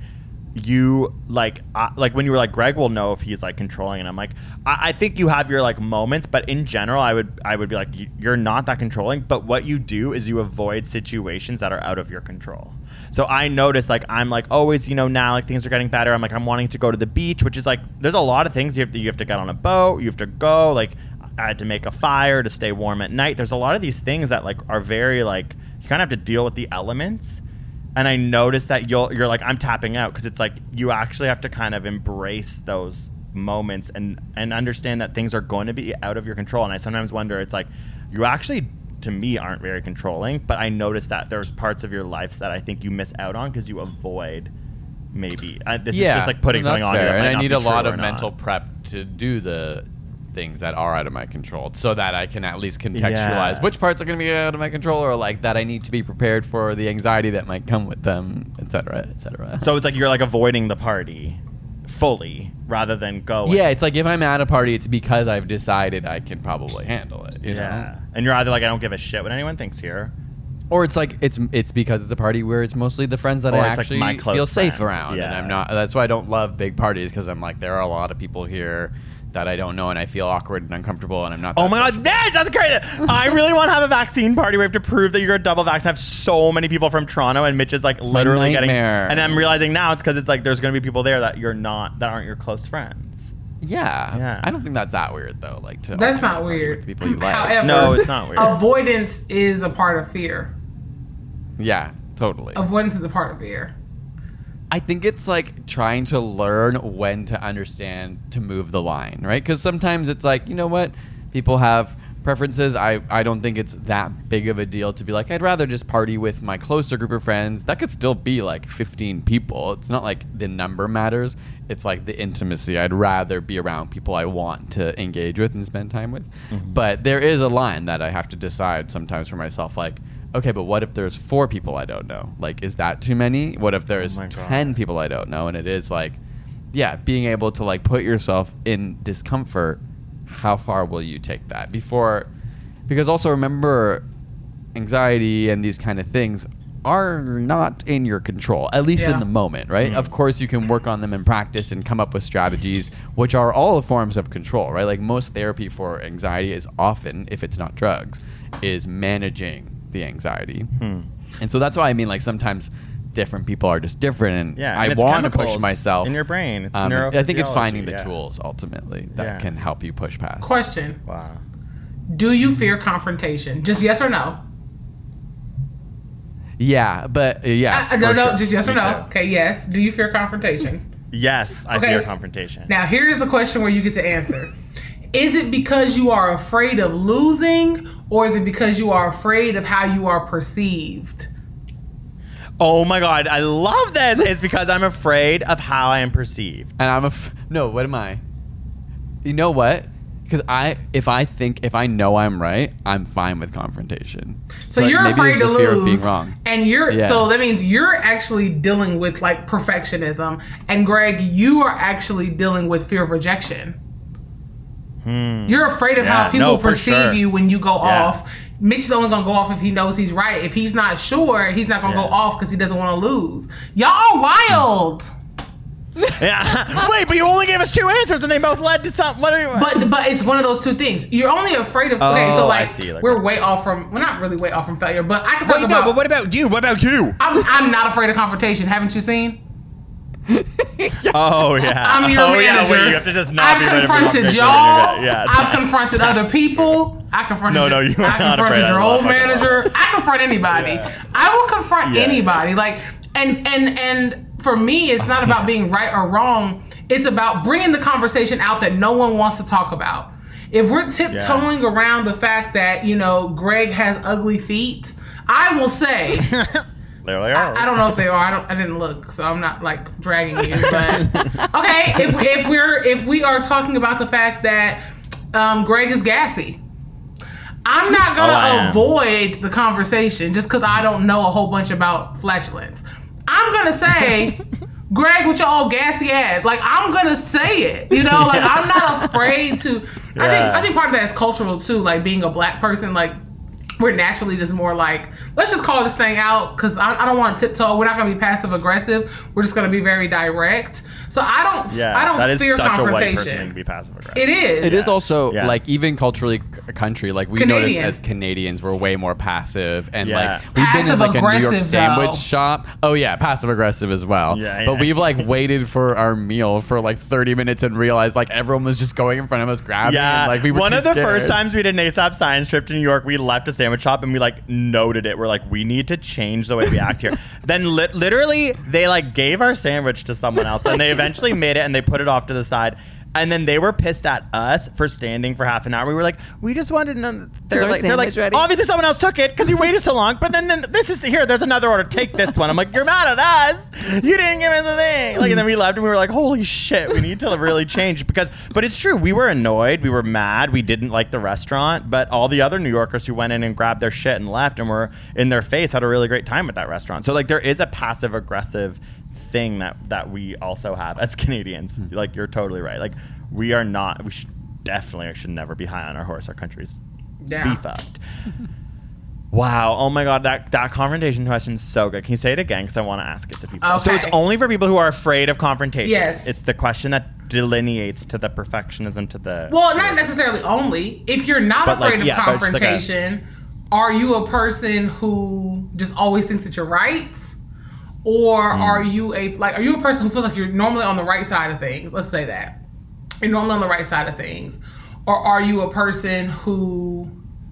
[SPEAKER 4] you like uh, like when you were like Greg will know if he's like controlling, and I'm like I, I think you have your like moments, but in general, I would I would be like you- you're not that controlling. But what you do is you avoid situations that are out of your control. So I noticed like I'm like always you know now like things are getting better. I'm like I'm wanting to go to the beach, which is like there's a lot of things you have to you have to get on a boat, you have to go like. I had to make a fire to stay warm at night. There's a lot of these things that like are very like you kind of have to deal with the elements. And I noticed that you'll you're like I'm tapping out because it's like you actually have to kind of embrace those moments and and understand that things are going to be out of your control. And I sometimes wonder it's like you actually to me aren't very controlling, but I noticed that there's parts of your life that I think you miss out on because you avoid maybe uh, this
[SPEAKER 5] yeah,
[SPEAKER 4] is just like putting
[SPEAKER 5] that's
[SPEAKER 4] something on you
[SPEAKER 5] fair.
[SPEAKER 4] that might
[SPEAKER 5] and I
[SPEAKER 4] not
[SPEAKER 5] need
[SPEAKER 4] be
[SPEAKER 5] a lot
[SPEAKER 4] true
[SPEAKER 5] of
[SPEAKER 4] or
[SPEAKER 5] mental
[SPEAKER 4] not.
[SPEAKER 5] prep to do the things that are out of my control so that I can at least contextualize
[SPEAKER 4] Yeah.
[SPEAKER 5] which parts are going to be out of my control or like that I need to be prepared for the anxiety that might come with them, et cetera, et cetera.
[SPEAKER 4] So it's like you're like avoiding the party fully rather than going.
[SPEAKER 5] yeah, it's like if I'm at a party, it's because I've decided I can probably handle it. You
[SPEAKER 4] Yeah.
[SPEAKER 5] know?
[SPEAKER 4] And you're either like I don't give a shit what anyone thinks here.
[SPEAKER 5] Or it's like it's it's because it's a party where it's mostly the friends that
[SPEAKER 4] Or
[SPEAKER 5] I
[SPEAKER 4] it's, like,
[SPEAKER 5] actually
[SPEAKER 4] my close
[SPEAKER 5] feel safe
[SPEAKER 4] friends.
[SPEAKER 5] around, and
[SPEAKER 4] Yeah.
[SPEAKER 5] I'm not. That's why I don't love big parties because I'm like there are a lot of people here that I don't know, and I feel awkward and uncomfortable, and I'm not.
[SPEAKER 4] Oh
[SPEAKER 5] that
[SPEAKER 4] my
[SPEAKER 5] sociable.
[SPEAKER 4] god, Mitch, that's crazy. I really want to have a vaccine party where we have to prove that you're a double vax. I have so many people from Toronto, and Mitch is like
[SPEAKER 5] my
[SPEAKER 4] literally getting.
[SPEAKER 5] nightmare.
[SPEAKER 4] And I'm realizing now it's because it's like there's going to be people there that you're not, that aren't your close friends.
[SPEAKER 5] Yeah.
[SPEAKER 4] Yeah.
[SPEAKER 5] I don't think that's that weird though. Like to
[SPEAKER 8] That's
[SPEAKER 5] also
[SPEAKER 8] not
[SPEAKER 5] party
[SPEAKER 8] weird.
[SPEAKER 5] with people you like.
[SPEAKER 8] However,
[SPEAKER 4] No, it's not weird.
[SPEAKER 8] avoidance is a part of fear.
[SPEAKER 5] yeah, totally.
[SPEAKER 8] Avoidance is a part of fear.
[SPEAKER 5] I think it's like trying to learn when to understand to move the line, right? Because sometimes it's like, you know what? People have preferences. I, I don't think it's that big of a deal to be like, I'd rather just party with my closer group of friends. That could still be like fifteen people. It's not like the number matters. It's like the intimacy. I'd rather be around people I want to engage with and spend time with.
[SPEAKER 4] Mm-hmm.
[SPEAKER 5] But there is a line that I have to decide sometimes for myself, like, okay, but what if there's four people I don't know? Like, is that too many? What if there's
[SPEAKER 4] Oh my God.
[SPEAKER 5] ten people I don't know? And it is like, yeah, being able to like put yourself in discomfort. How far will you take that before? Because also remember, anxiety and these kind of things are not in your control, at least
[SPEAKER 8] Yeah.
[SPEAKER 5] in the moment, right? Of course, you can work on them in practice and come up with strategies, which are all forms of control, right? Like most therapy for anxiety is often, if it's not drugs, is managing the anxiety.
[SPEAKER 4] Hmm.
[SPEAKER 5] And so that's why I mean, like sometimes different people are just different, and
[SPEAKER 4] Yeah,
[SPEAKER 5] I
[SPEAKER 4] and it's
[SPEAKER 5] want to push
[SPEAKER 4] chemicals
[SPEAKER 5] myself
[SPEAKER 4] in your brain. It's
[SPEAKER 5] Um, I think it's finding
[SPEAKER 4] neurophysiology,
[SPEAKER 5] the
[SPEAKER 4] yeah.
[SPEAKER 5] tools ultimately that
[SPEAKER 4] Yeah.
[SPEAKER 5] can help you push past.
[SPEAKER 8] Question:
[SPEAKER 4] Wow.
[SPEAKER 8] Do you fear confrontation? Just yes or no?
[SPEAKER 5] Yeah, but uh, yeah,
[SPEAKER 8] I, I
[SPEAKER 5] for
[SPEAKER 8] don't know.
[SPEAKER 5] sure.
[SPEAKER 8] Just yes or
[SPEAKER 5] Me
[SPEAKER 8] no.
[SPEAKER 5] too.
[SPEAKER 8] Okay, yes. Do you fear confrontation?
[SPEAKER 4] Yes, I
[SPEAKER 8] Okay.
[SPEAKER 4] fear confrontation.
[SPEAKER 8] Now, here's the question where you get to answer. Is it because you are afraid of losing, or is it because you are afraid of how you are perceived?
[SPEAKER 4] Oh my god, I love this. It's because I'm afraid of how I am perceived.
[SPEAKER 5] And I'm a f- no. What am I? You know what? Because I, if I think, if I know I'm right, I'm fine with confrontation.
[SPEAKER 8] So,
[SPEAKER 5] like,
[SPEAKER 8] you're
[SPEAKER 5] maybe
[SPEAKER 8] afraid to
[SPEAKER 5] there's the fear
[SPEAKER 8] lose,
[SPEAKER 5] of being wrong.
[SPEAKER 8] and you're
[SPEAKER 5] Yeah.
[SPEAKER 8] so that means you're actually dealing with like perfectionism, and Greg, you are actually dealing with fear of rejection.
[SPEAKER 4] Hmm.
[SPEAKER 8] You're afraid of
[SPEAKER 4] Yeah,
[SPEAKER 8] how people
[SPEAKER 4] no, for
[SPEAKER 8] perceive
[SPEAKER 4] sure.
[SPEAKER 8] you when you go
[SPEAKER 4] Yeah.
[SPEAKER 8] off. Mitch is only gonna go off if he knows he's right. If he's not sure, he's not gonna
[SPEAKER 4] Yeah.
[SPEAKER 8] go off because he doesn't want to lose. Y'all are wild.
[SPEAKER 4] Yeah. Wait, but you only gave us two answers and they both led to something. What are you?
[SPEAKER 8] But but it's one of those two things. You're only afraid of. Okay,
[SPEAKER 4] Oh,
[SPEAKER 8] so
[SPEAKER 4] I
[SPEAKER 8] like,
[SPEAKER 4] see, like-
[SPEAKER 8] we're way off from. We're not really way off from failure, but I can talk
[SPEAKER 4] Wait,
[SPEAKER 8] about.
[SPEAKER 4] no, but what about you? What about you?
[SPEAKER 8] I'm I'm not afraid of confrontation. Haven't you seen?
[SPEAKER 4] Oh, yeah.
[SPEAKER 8] I'm your
[SPEAKER 4] oh,
[SPEAKER 8] manager.
[SPEAKER 4] Yeah, wait, you have to just not
[SPEAKER 8] I've
[SPEAKER 4] be ready for
[SPEAKER 8] confronted
[SPEAKER 4] confrontation.
[SPEAKER 8] y'all.
[SPEAKER 4] Yeah,
[SPEAKER 8] I've confronted other people. I confronted.
[SPEAKER 4] No, no,
[SPEAKER 8] your-
[SPEAKER 4] you are
[SPEAKER 8] I
[SPEAKER 4] not
[SPEAKER 8] confronted
[SPEAKER 4] afraid.
[SPEAKER 8] your
[SPEAKER 4] I
[SPEAKER 8] old
[SPEAKER 4] love fucking
[SPEAKER 8] manager. I confront anybody.
[SPEAKER 4] Yeah.
[SPEAKER 8] I will confront
[SPEAKER 4] Yeah.
[SPEAKER 8] anybody. Like, and and and for me, it's not about being right or wrong. It's about bringing the conversation out that no one wants to talk about. If we're tiptoeing
[SPEAKER 4] Yeah.
[SPEAKER 8] around the fact that, you know, Greg has ugly feet, I will say.
[SPEAKER 4] There they are.
[SPEAKER 8] I don't know if they are. I don't. I didn't look, so I'm not like dragging you. But okay, if if we're if we are talking about the fact that um, Greg is gassy, I'm not gonna
[SPEAKER 4] Oh, I am.
[SPEAKER 8] avoid the conversation just because I don't know a whole bunch about flatulence. I'm gonna say, Greg, with your old gassy ass. Like, I'm gonna say it. You know, like I'm not afraid to. I think
[SPEAKER 4] Yeah.
[SPEAKER 8] I think part of that is cultural too. Like being a black person, like. We're naturally just more like, let's just call this thing out because I, I don't want to tiptoe. We're not going to be passive aggressive. We're just going to be very direct. So I don't,
[SPEAKER 4] Yeah,
[SPEAKER 8] I don't
[SPEAKER 4] that is
[SPEAKER 8] fear
[SPEAKER 4] such a white person
[SPEAKER 8] confrontation.
[SPEAKER 4] to be passive aggressive.
[SPEAKER 8] It is.
[SPEAKER 5] It is also
[SPEAKER 4] Yeah.
[SPEAKER 5] like even culturally a country like we
[SPEAKER 8] Canadian.
[SPEAKER 5] notice as Canadians we're way more passive and
[SPEAKER 4] Yeah.
[SPEAKER 5] like we've been in like a New York
[SPEAKER 8] Passive-aggressive,
[SPEAKER 5] sandwich
[SPEAKER 8] though.
[SPEAKER 5] shop. Oh yeah, passive aggressive as well.
[SPEAKER 4] Yeah,
[SPEAKER 5] but
[SPEAKER 4] yeah.
[SPEAKER 5] we've like waited for our meal for like thirty minutes and realized like everyone was just going in front of us grabbing.
[SPEAKER 4] Yeah,
[SPEAKER 5] and, like we were
[SPEAKER 4] one
[SPEAKER 5] too
[SPEAKER 4] of the
[SPEAKER 5] scared.
[SPEAKER 4] first times we did an ASAP science trip to New York, we left a sandwich shop and we like noted it. We're like, we need to change the way we act here. Then li- literally, they like gave our sandwich to someone else, and they eventually made it and they put it off to the side. And then they were pissed at us for standing for half an hour. We were like, we just wanted to know. They're
[SPEAKER 5] our
[SPEAKER 4] like, they're like,
[SPEAKER 5] sandwich ready?
[SPEAKER 4] obviously someone else took it because you waited so long. But then, then this is here. There's another order. Take this one. I'm like, you're mad at us. You didn't give us the thing. Like, and then we left and we were like, holy shit, we need to really change because. But it's true. We were annoyed. We were mad. We didn't like the restaurant. But all the other New Yorkers who went in and grabbed their shit and left and were in their face had a really great time at that restaurant. So like, there is a passive aggressive thing that that we also have as Canadians.
[SPEAKER 5] Hmm.
[SPEAKER 4] Like, you're totally right. Like, we are not. We should definitely should never be high on our horse. Our country's
[SPEAKER 8] Yeah.
[SPEAKER 4] be fucked. Wow. Oh my God. That that confrontation question is so good. Can you say it again? Because I want to ask it to people. So it's
[SPEAKER 8] Okay.
[SPEAKER 4] only for people who are afraid of confrontation.
[SPEAKER 8] Yes.
[SPEAKER 4] It's the question that delineates to the perfectionism to the.
[SPEAKER 8] Well, not necessarily only. If you're not
[SPEAKER 4] But, like,
[SPEAKER 8] afraid of
[SPEAKER 4] yeah, but it's like a-
[SPEAKER 8] confrontation, are you a person who just always thinks that you're right? Or
[SPEAKER 4] Hmm.
[SPEAKER 8] are you a like are you a person who feels like you're normally on the right side of things? Let's say that. You're normally on the right side of things. Or are you a person who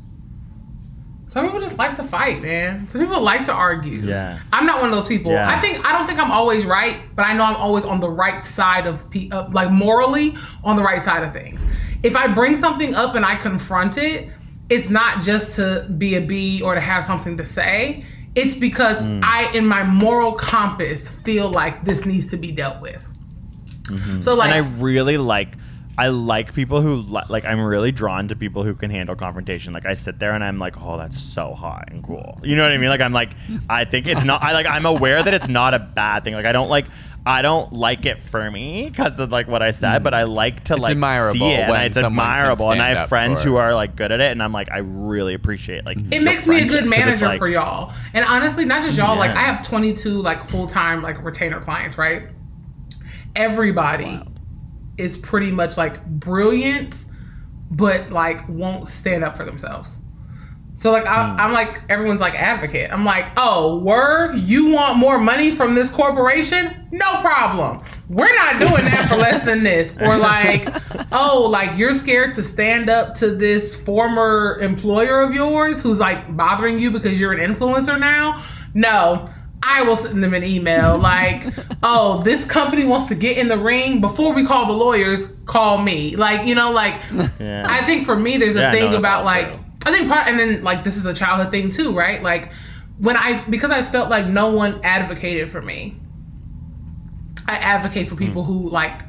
[SPEAKER 8] some people just like to fight, man. Some people like to argue.
[SPEAKER 4] Yeah.
[SPEAKER 8] I'm not one of those people.
[SPEAKER 4] Yeah.
[SPEAKER 8] I think I don't think I'm always right, but I know I'm always on the right side of pe- uh, like morally on the right side of things. If I bring something up and I confront it, it's not just to be a bee or to have something to say. It's because
[SPEAKER 4] Mm.
[SPEAKER 8] I, in my moral compass, feel like this needs to be dealt with. So like,
[SPEAKER 4] and I really like. I like people who li- like. I'm really drawn to people who can handle confrontation. Like, I sit there and I'm like, oh, that's so hot and cool. You know what I mean? Like, I'm like, I think it's not. I like. I'm aware that it's not a bad thing. Like, I don't like. I don't like it for me because of like what I said, but I like to
[SPEAKER 5] It's
[SPEAKER 4] like
[SPEAKER 5] admirable
[SPEAKER 4] see it, and
[SPEAKER 5] when
[SPEAKER 4] it's
[SPEAKER 5] someone can
[SPEAKER 4] admirable. And I
[SPEAKER 5] stand
[SPEAKER 4] have
[SPEAKER 5] up
[SPEAKER 4] friends
[SPEAKER 5] for
[SPEAKER 4] who
[SPEAKER 5] it.
[SPEAKER 4] are like good at it, and I'm like, I really appreciate like.
[SPEAKER 8] it
[SPEAKER 4] the
[SPEAKER 8] makes me a
[SPEAKER 4] friendship,
[SPEAKER 8] good
[SPEAKER 4] 'cause it's
[SPEAKER 8] manager
[SPEAKER 4] like-
[SPEAKER 8] for y'all. And honestly, not just y'all. Like
[SPEAKER 4] Yeah.
[SPEAKER 8] I have twenty-two like full-time like retainer clients, right? Everybody is pretty much like brilliant, but like won't stand up for themselves. So like I, I'm like everyone's like advocate. I'm like, oh, word, you want more money from this corporation? No problem. We're not doing that for less than this. Or like, oh, like you're scared to stand up to this former employer of yours who's like bothering you because you're an influencer now? No. I will send them an email like, oh, this company wants to get in the ring. Before we call the lawyers, call me. Like, you know, like,
[SPEAKER 4] Yeah.
[SPEAKER 8] I think for me, there's a
[SPEAKER 4] Yeah,
[SPEAKER 8] thing
[SPEAKER 4] no, that's
[SPEAKER 8] about
[SPEAKER 4] all
[SPEAKER 8] like,
[SPEAKER 4] true.
[SPEAKER 8] I think part, and then like, this is a childhood thing too, right? Like, when I, because I felt like no one advocated for me, I advocate for people who like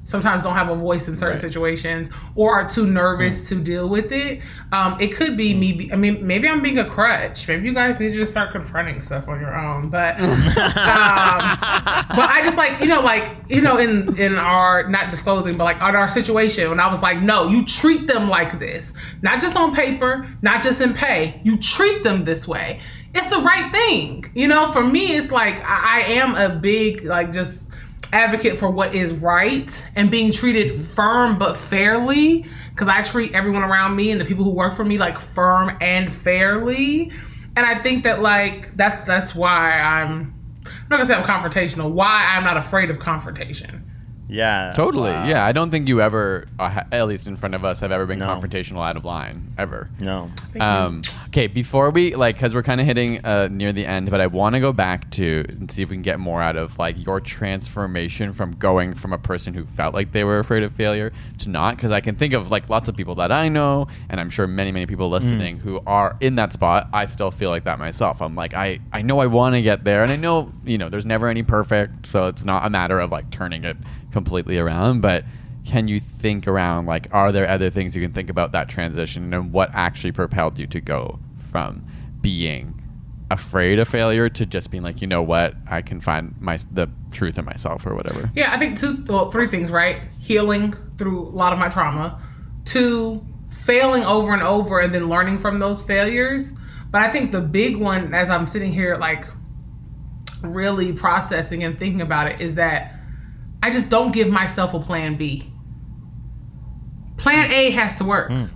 [SPEAKER 8] sometimes don't have a voice in certain
[SPEAKER 4] Right.
[SPEAKER 8] situations or are too nervous mm. to deal with it. Um, it could be me. Be, I mean, maybe I'm being a crutch. Maybe you guys need to just start confronting stuff on your own. But, um, but I just like, you know, like, you know, in, in our, not disclosing, but like on our situation, when I was like, no, you treat them like this, not just on paper, not just in pay, you treat them this way. It's the right thing. You know, for me, it's like, I, I am a big, like, just, advocate for what is right and being treated firm but fairly, because I treat everyone around me and the people who work for me like firm and fairly. And I think that like that's that's why I'm I'm not gonna say I'm confrontational, why I'm not afraid of confrontation.
[SPEAKER 4] Yeah.
[SPEAKER 5] Totally.
[SPEAKER 4] Wow.
[SPEAKER 5] Yeah. I don't think you ever, uh, ha- at least in front of us, have ever been
[SPEAKER 4] No.
[SPEAKER 5] confrontational out of line. Ever.
[SPEAKER 4] No.
[SPEAKER 5] Um, okay, before we, like, because we're kind of hitting uh, near the end, but I want to go back to and see if we can get more out of, like, your transformation from going from a person who felt like they were afraid of failure to not. Because I can think of, like, lots of people that I know, and I'm sure many, many people listening mm. who are in that spot. I still feel like that myself. I'm like, I, I know I want to get there, and I know, you know, there's never any perfect, so it's not a matter of, like, turning it completely around, but can you think around, like, are there other things you can think about that transition and what actually propelled you to go from being afraid of failure to just being like, you know what, I can find my the truth in myself or whatever?
[SPEAKER 8] Yeah, I think two, well, three things, right? Healing through a lot of my trauma, two, failing over and over and then learning from those failures. But I think the big one, as I'm sitting here, like, really processing and thinking about it, is that I just don't give myself a plan B. Plan A has to work. Mm.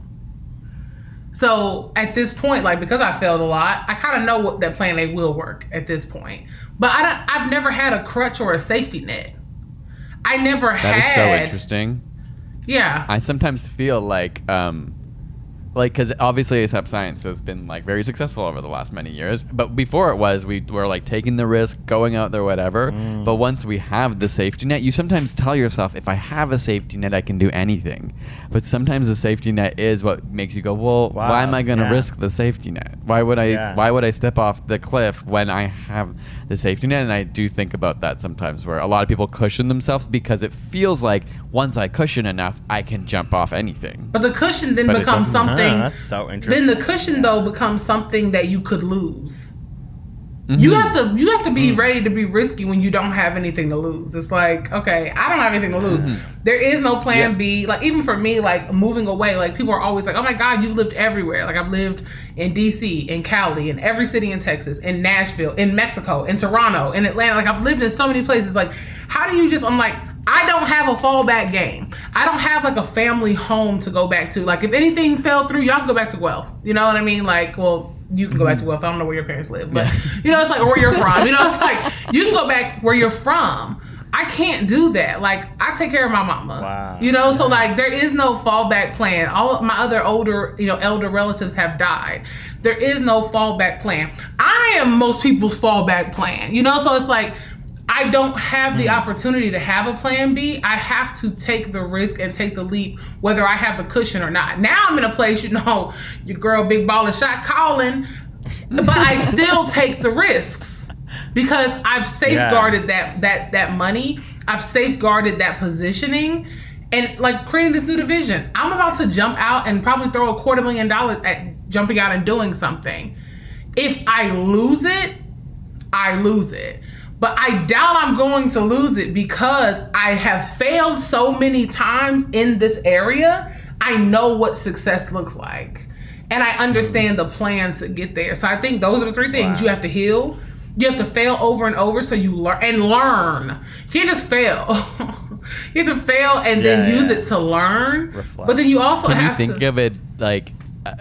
[SPEAKER 8] So at this point, like, because I failed a lot, I kind of know what that plan A will work at this point. But I don't, I've never had a crutch or a safety net. I never
[SPEAKER 5] that
[SPEAKER 8] had.
[SPEAKER 5] That is so interesting.
[SPEAKER 8] Yeah.
[SPEAKER 5] I sometimes feel like, um, like, because obviously ASAP Science has been, like, very successful over the last many years. But before it was, we were, like, taking the risk, going out there, whatever. Mm. But once we have the safety net, you sometimes tell yourself, if I have a safety net, I can do anything. But sometimes the safety net is what makes you go, well, wow, why am I going to yeah. risk the safety net? Why would I yeah. Why would I step off the cliff when I have the safety net? And I do think about that sometimes, where a lot of people cushion themselves because it feels like once I cushion enough, I can jump off anything.
[SPEAKER 8] But the cushion then but becomes something.
[SPEAKER 4] Huh, that's so interesting.
[SPEAKER 8] Then the cushion though becomes something that you could lose. Mm-hmm. You have to you have to be mm. ready to be risky when you don't have anything to lose. It's like, okay, I don't have anything to lose. Mm-hmm. There is no plan yeah. B. Like, even for me, like, moving away, like, people are always like, oh my God, you've lived everywhere. Like, I've lived in D C, in Cali, in every city in Texas, in Nashville, in Mexico, in Toronto, in Atlanta. Like, I've lived in so many places. Like, how do you just, I'm like, I don't have a fallback game. I don't have, like, a family home to go back to. Like, if anything fell through, y'all can go back to Guelph. You know what I mean? Like, well, you can go back to Guelph. I don't know where your parents live. But, you know, it's like, or where you're from. You know, it's like, you can go back where you're from. I can't do that. Like, I take care of my mama.
[SPEAKER 4] Wow.
[SPEAKER 8] You know, so, like, there is no fallback plan. All of my other older, you know, elder relatives have died. There is no fallback plan. I am most people's fallback plan. You know, so it's like, I don't have the opportunity to have a plan B. I have to take the risk and take the leap, whether I have the cushion or not. Now I'm in a place, you know, your girl Big Baller Shot calling, but I still take the risks because I've safeguarded yeah. that that that money. I've safeguarded that positioning, and, like, creating this new division. I'm about to jump out and probably throw a quarter million dollars at jumping out and doing something. If I lose it, I lose it. But I doubt I'm going to lose it because I have failed so many times in this area. I know what success looks like. And I understand the plan to get there. So I think those are the three things. Wow. You have to heal. You have to fail over and over so you learn and learn. You can't just fail. You have to fail and yeah, then use yeah. it to learn. Reflect. But then you also
[SPEAKER 5] Can
[SPEAKER 8] have
[SPEAKER 5] you think
[SPEAKER 8] to
[SPEAKER 5] of it like uh,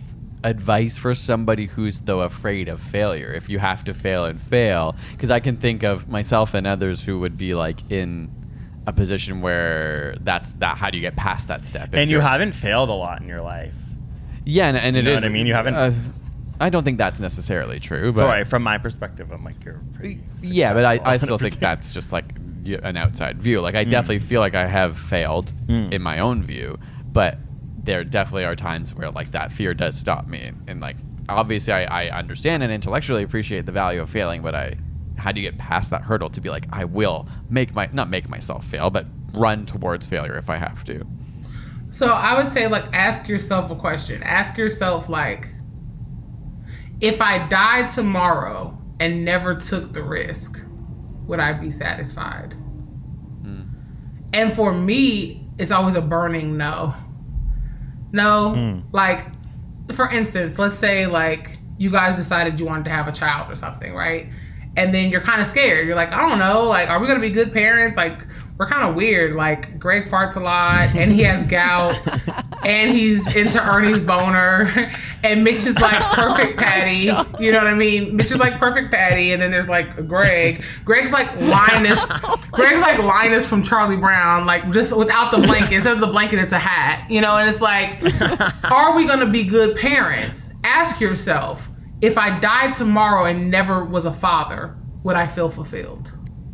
[SPEAKER 5] advice for somebody who's, though, afraid of failure, if you have to fail and fail? Because I can think of myself and others who would be, like, in a position where that's that how do you get past that step?
[SPEAKER 4] And you haven't failed a lot in your life.
[SPEAKER 5] Yeah, and, and
[SPEAKER 4] you
[SPEAKER 5] it
[SPEAKER 4] know
[SPEAKER 5] is
[SPEAKER 4] what I mean? You haven't
[SPEAKER 5] uh, I don't think that's necessarily true, but
[SPEAKER 4] sorry, from my perspective, I'm like, you're pretty
[SPEAKER 5] yeah, but I, I still think that's just like an outside view. Like, I mm. definitely feel like I have failed mm. in my own view, but there definitely are times where, like, that fear does stop me. And, and like, obviously I, I understand and intellectually appreciate the value of failing, but I, how do you get past that hurdle to be like, I will make my, not make myself fail, but run towards failure if I have to?
[SPEAKER 8] So I would say, like, ask yourself a question. Ask yourself, like, if I died tomorrow and never took the risk, would I be satisfied? Mm. And for me, it's always a burning no. No. Mm. Like, for instance, let's say, like, you guys decided you wanted to have a child or something, right? And then you're kind of scared. You're like, I don't know, like, are we going to be good parents? Like, we're kind of weird. Like, Greg farts a lot, and he has gout, and he's into Ernie's boner, and Mitch is like perfect Patty. You know what I mean? Mitch is like perfect Patty, and then there's like Greg. Greg's like Linus. Greg's like Linus from Charlie Brown, like just without the blanket. Instead of the blanket, it's a hat. You know, and it's like, are we going to be good parents? Ask yourself, if I died tomorrow and never was a father, would I feel fulfilled?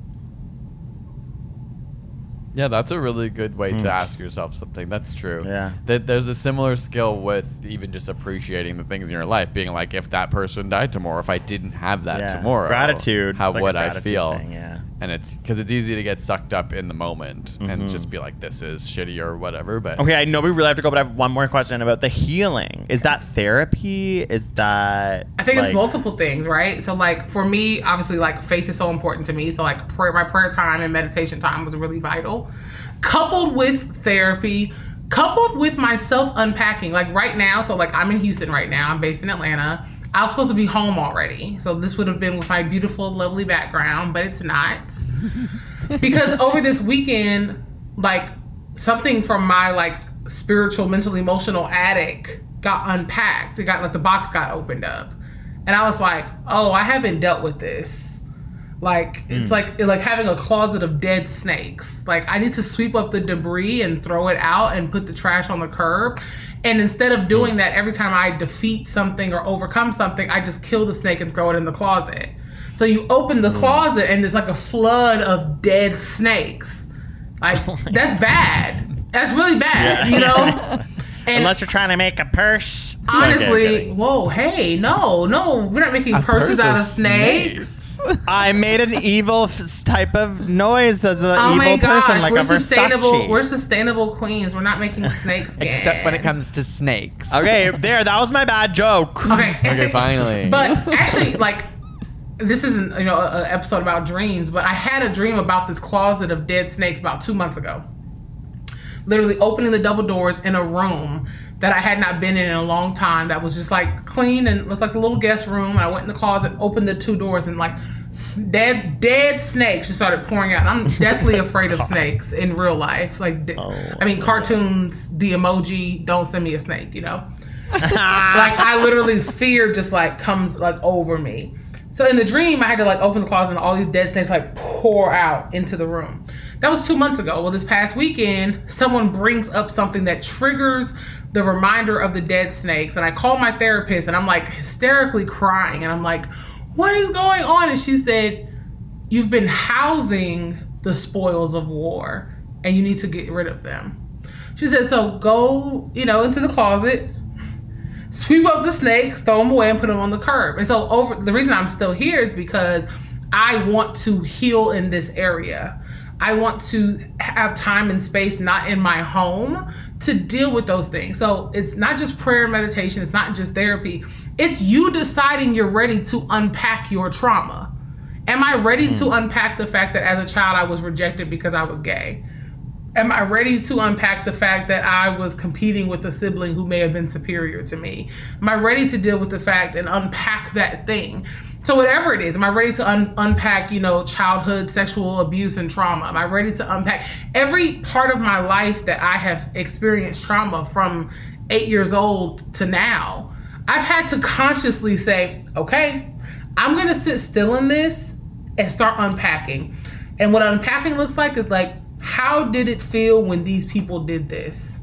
[SPEAKER 5] Yeah, that's a really good way mm. to ask yourself something. That's true. Yeah. That there's a similar skill with even just appreciating the things in your life, being like, if that person died tomorrow, if I didn't have that yeah. tomorrow,
[SPEAKER 4] gratitude.
[SPEAKER 5] How
[SPEAKER 4] like
[SPEAKER 5] would I feel?
[SPEAKER 4] Thing, yeah.
[SPEAKER 5] And it's because it's easy to get sucked up in the moment mm-hmm. and just be like, this is shitty or whatever. But
[SPEAKER 4] okay, I know we really have to go, but I have one more question about the healing. Is that therapy? Is that
[SPEAKER 8] I think
[SPEAKER 4] like...
[SPEAKER 8] it's multiple things, right? So like for me, obviously, like faith is so important to me. So like prayer, my prayer time and meditation time was really vital. Coupled with therapy, coupled with myself unpacking. Like right now, so like I'm in Houston right now. I'm based in Atlanta. I was supposed to be home already. So this would have been with my beautiful, lovely background, but it's not. Because over this weekend, like something from my like spiritual, mental, emotional attic got unpacked. It got like the box got opened up. And I was like, oh, I haven't dealt with this. Like, it's mm. like like having a closet of dead snakes. Like, I need to sweep up the debris and throw it out and put the trash on the curb. And instead of doing that, every time I defeat something or overcome something, I just kill the snake and throw it in the closet. So you open the mm. closet and there's like a flood of dead snakes. Like, oh that's God. bad. That's really bad, yeah. you know? And
[SPEAKER 4] unless you're trying to make a purse.
[SPEAKER 8] Honestly,
[SPEAKER 4] okay,
[SPEAKER 8] whoa, hey, no, no, we're not making a purses out of snakes. snakes.
[SPEAKER 4] I made an evil f- type of noise as an
[SPEAKER 8] oh
[SPEAKER 4] evil
[SPEAKER 8] my gosh,
[SPEAKER 4] person, like
[SPEAKER 8] we're
[SPEAKER 4] a
[SPEAKER 8] sustainable.
[SPEAKER 4] Versace.
[SPEAKER 8] We're sustainable queens. We're not making snakes.
[SPEAKER 5] Except when it comes to snakes.
[SPEAKER 4] Okay, there. That was my bad joke.
[SPEAKER 8] Okay.
[SPEAKER 5] Okay, finally.
[SPEAKER 8] But actually, like, this isn't you know an episode about dreams, but I had a dream about this closet of dead snakes about two months ago. Literally opening the double doors in a room that I had not been in in a long time, that was just like clean and it was like a little guest room. And I went in the closet, opened the two doors, and like dead dead snakes just started pouring out. And I'm deathly afraid of snakes in real life. Like, oh, I mean, cartoons, the emoji, don't send me a snake, you know? Like, I literally, fear just like comes like over me. So in the dream, I had to like open the closet and all these dead snakes like pour out into the room. That was two months ago. Well, this past weekend, someone brings up something that triggers the reminder of the dead snakes. And I call my therapist and I'm like hysterically crying. And I'm like, what is going on? And she said, you've been housing the spoils of war and you need to get rid of them. She said, so go, you know, into the closet, sweep up the snakes, throw them away and put them on the curb. And so over the reason I'm still here is because I want to heal in this area. I want to have time and space, not in my home, to deal with those things. So it's not just prayer and meditation. It's not just therapy. It's you deciding you're ready to unpack your trauma. Am I ready mm. to unpack the fact that as a child I was rejected because I was gay? Am I ready to unpack the fact that I was competing with a sibling who may have been superior to me? Am I ready to deal with the fact and unpack that thing? So whatever it is, am I ready to un- unpack, you know, childhood sexual abuse and trauma? Am I ready to unpack every part of my life that I have experienced trauma from eight years old to now? I've had to consciously say, okay, I'm going to sit still in this and start unpacking. And what unpacking looks like is like, how did it feel when these people did this?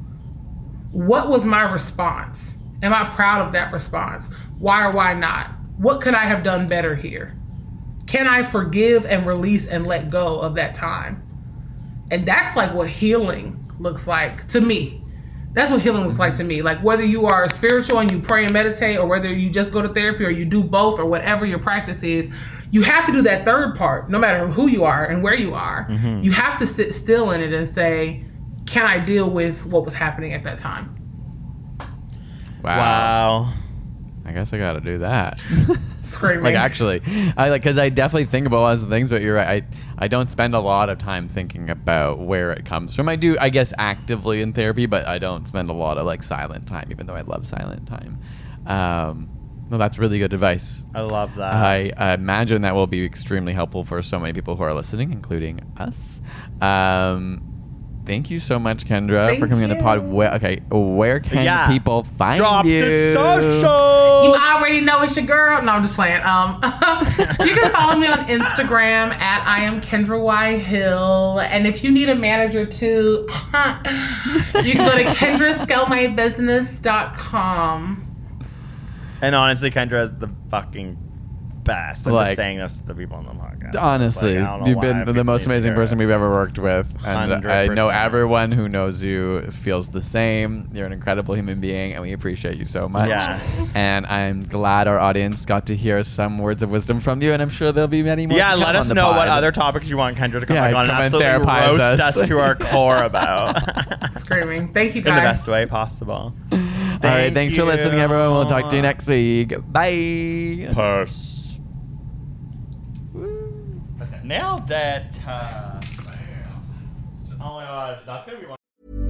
[SPEAKER 8] What was my response? Am I proud of that response? Why or why not? What could I have done better here? Can I forgive and release and let go of that time? And that's like what healing looks like to me. That's what healing looks like to me. Like whether you are spiritual and you pray and meditate, or whether you just go to therapy or you do both, or whatever your practice is, you have to do that third part, no matter who you are and where you are. Mm-hmm. You have to sit still in it and say, can I deal with what was happening at that time?
[SPEAKER 5] Wow.
[SPEAKER 4] Wow.
[SPEAKER 5] I guess I got to do that.
[SPEAKER 8] Screaming.
[SPEAKER 5] Like, actually, I like, because I definitely think about lots of things, but you're right. I, I don't spend a lot of time thinking about where it comes from. I do, I guess, actively in therapy, but I don't spend a lot of like silent time, even though I love silent time. Um, no, that's really good advice.
[SPEAKER 4] I love that.
[SPEAKER 5] I, I imagine that will be extremely helpful for so many people who are listening, including us. Um, Thank you so much, Kendra,
[SPEAKER 8] Thank
[SPEAKER 5] for coming
[SPEAKER 8] you.
[SPEAKER 5] on the pod. Where, okay, where can
[SPEAKER 4] Yeah.
[SPEAKER 5] people find
[SPEAKER 4] Drop
[SPEAKER 5] you?
[SPEAKER 4] the socials.
[SPEAKER 8] You already know it's your girl. No, I'm just playing. Um, you can follow me on Instagram at I am Kendra Y Hill. And if you need a manager too, you can go to kendra scale my business dot com.
[SPEAKER 4] And honestly, Kendra is the fucking best. I'm
[SPEAKER 5] Like-
[SPEAKER 4] just saying this to the people on the podcast.
[SPEAKER 5] Honestly,
[SPEAKER 4] Like, I don't know
[SPEAKER 5] you've
[SPEAKER 4] why
[SPEAKER 5] been the
[SPEAKER 4] people
[SPEAKER 5] most
[SPEAKER 4] even
[SPEAKER 5] amazing
[SPEAKER 4] care.
[SPEAKER 5] person we've ever worked with. And
[SPEAKER 4] one hundred
[SPEAKER 5] I know
[SPEAKER 4] percent.
[SPEAKER 5] everyone who knows you feels the same. You're an incredible human being, and we appreciate you so much.
[SPEAKER 4] Yeah.
[SPEAKER 5] And I'm glad our audience got to hear some words of wisdom from you, and I'm sure there'll be many more.
[SPEAKER 4] Yeah,
[SPEAKER 5] to come
[SPEAKER 4] let
[SPEAKER 5] on
[SPEAKER 4] us
[SPEAKER 5] the
[SPEAKER 4] know
[SPEAKER 5] pod.
[SPEAKER 4] what other topics you want Kendra to come
[SPEAKER 5] Yeah,
[SPEAKER 4] back on and
[SPEAKER 5] come and
[SPEAKER 4] absolutely
[SPEAKER 5] therapize
[SPEAKER 4] roast
[SPEAKER 5] us.
[SPEAKER 4] us to our core about.
[SPEAKER 8] Screaming. Thank you,
[SPEAKER 4] In the
[SPEAKER 8] guys.
[SPEAKER 4] best way possible.
[SPEAKER 5] All right,
[SPEAKER 4] Thank
[SPEAKER 5] thanks for
[SPEAKER 4] you.
[SPEAKER 5] listening, everyone. We'll talk to you next week. Bye.
[SPEAKER 4] Purse. Nailed it. Uh, oh my god, that's gonna be one.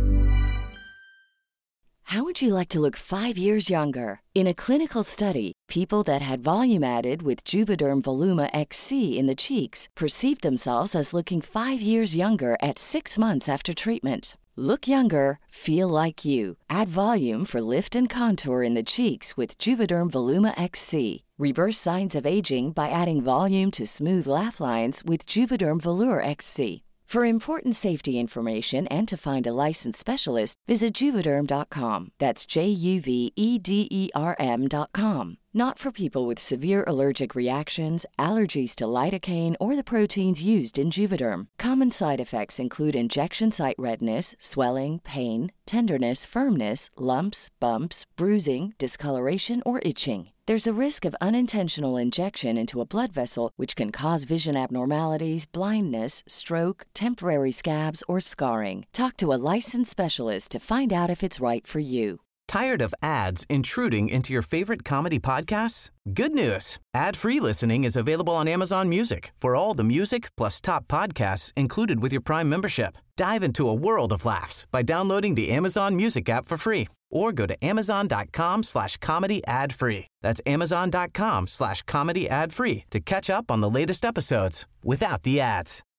[SPEAKER 9] How would you like to look five years younger? In a clinical study, people that had volume added with Juvederm Voluma X C in the cheeks perceived themselves as looking five years younger at six months after treatment. Look younger, feel like you. Add volume for lift and contour in the cheeks with Juvederm Voluma X C. Reverse signs of aging by adding volume to smooth laugh lines with Juvederm Volure X C. For important safety information and to find a licensed specialist, visit Juvederm dot com. That's J U V E D E R M dot com. Not for people with severe allergic reactions, allergies to lidocaine, or the proteins used in Juvederm. Common side effects include injection site redness, swelling, pain, tenderness, firmness, lumps, bumps, bruising, discoloration, or itching. There's a risk of unintentional injection into a blood vessel, which can cause vision abnormalities, blindness, stroke, temporary scabs, or scarring. Talk to a licensed specialist to find out if it's right for you.
[SPEAKER 1] Tired of ads intruding into your favorite comedy podcasts? Good news. Ad-free listening is available on Amazon Music for all the music plus top podcasts included with your Prime membership. Dive into a world of laughs by downloading the Amazon Music app for free or go to amazon.com slash comedy ad free. That's amazon.com slash comedy ad free to catch up on the latest episodes without the ads.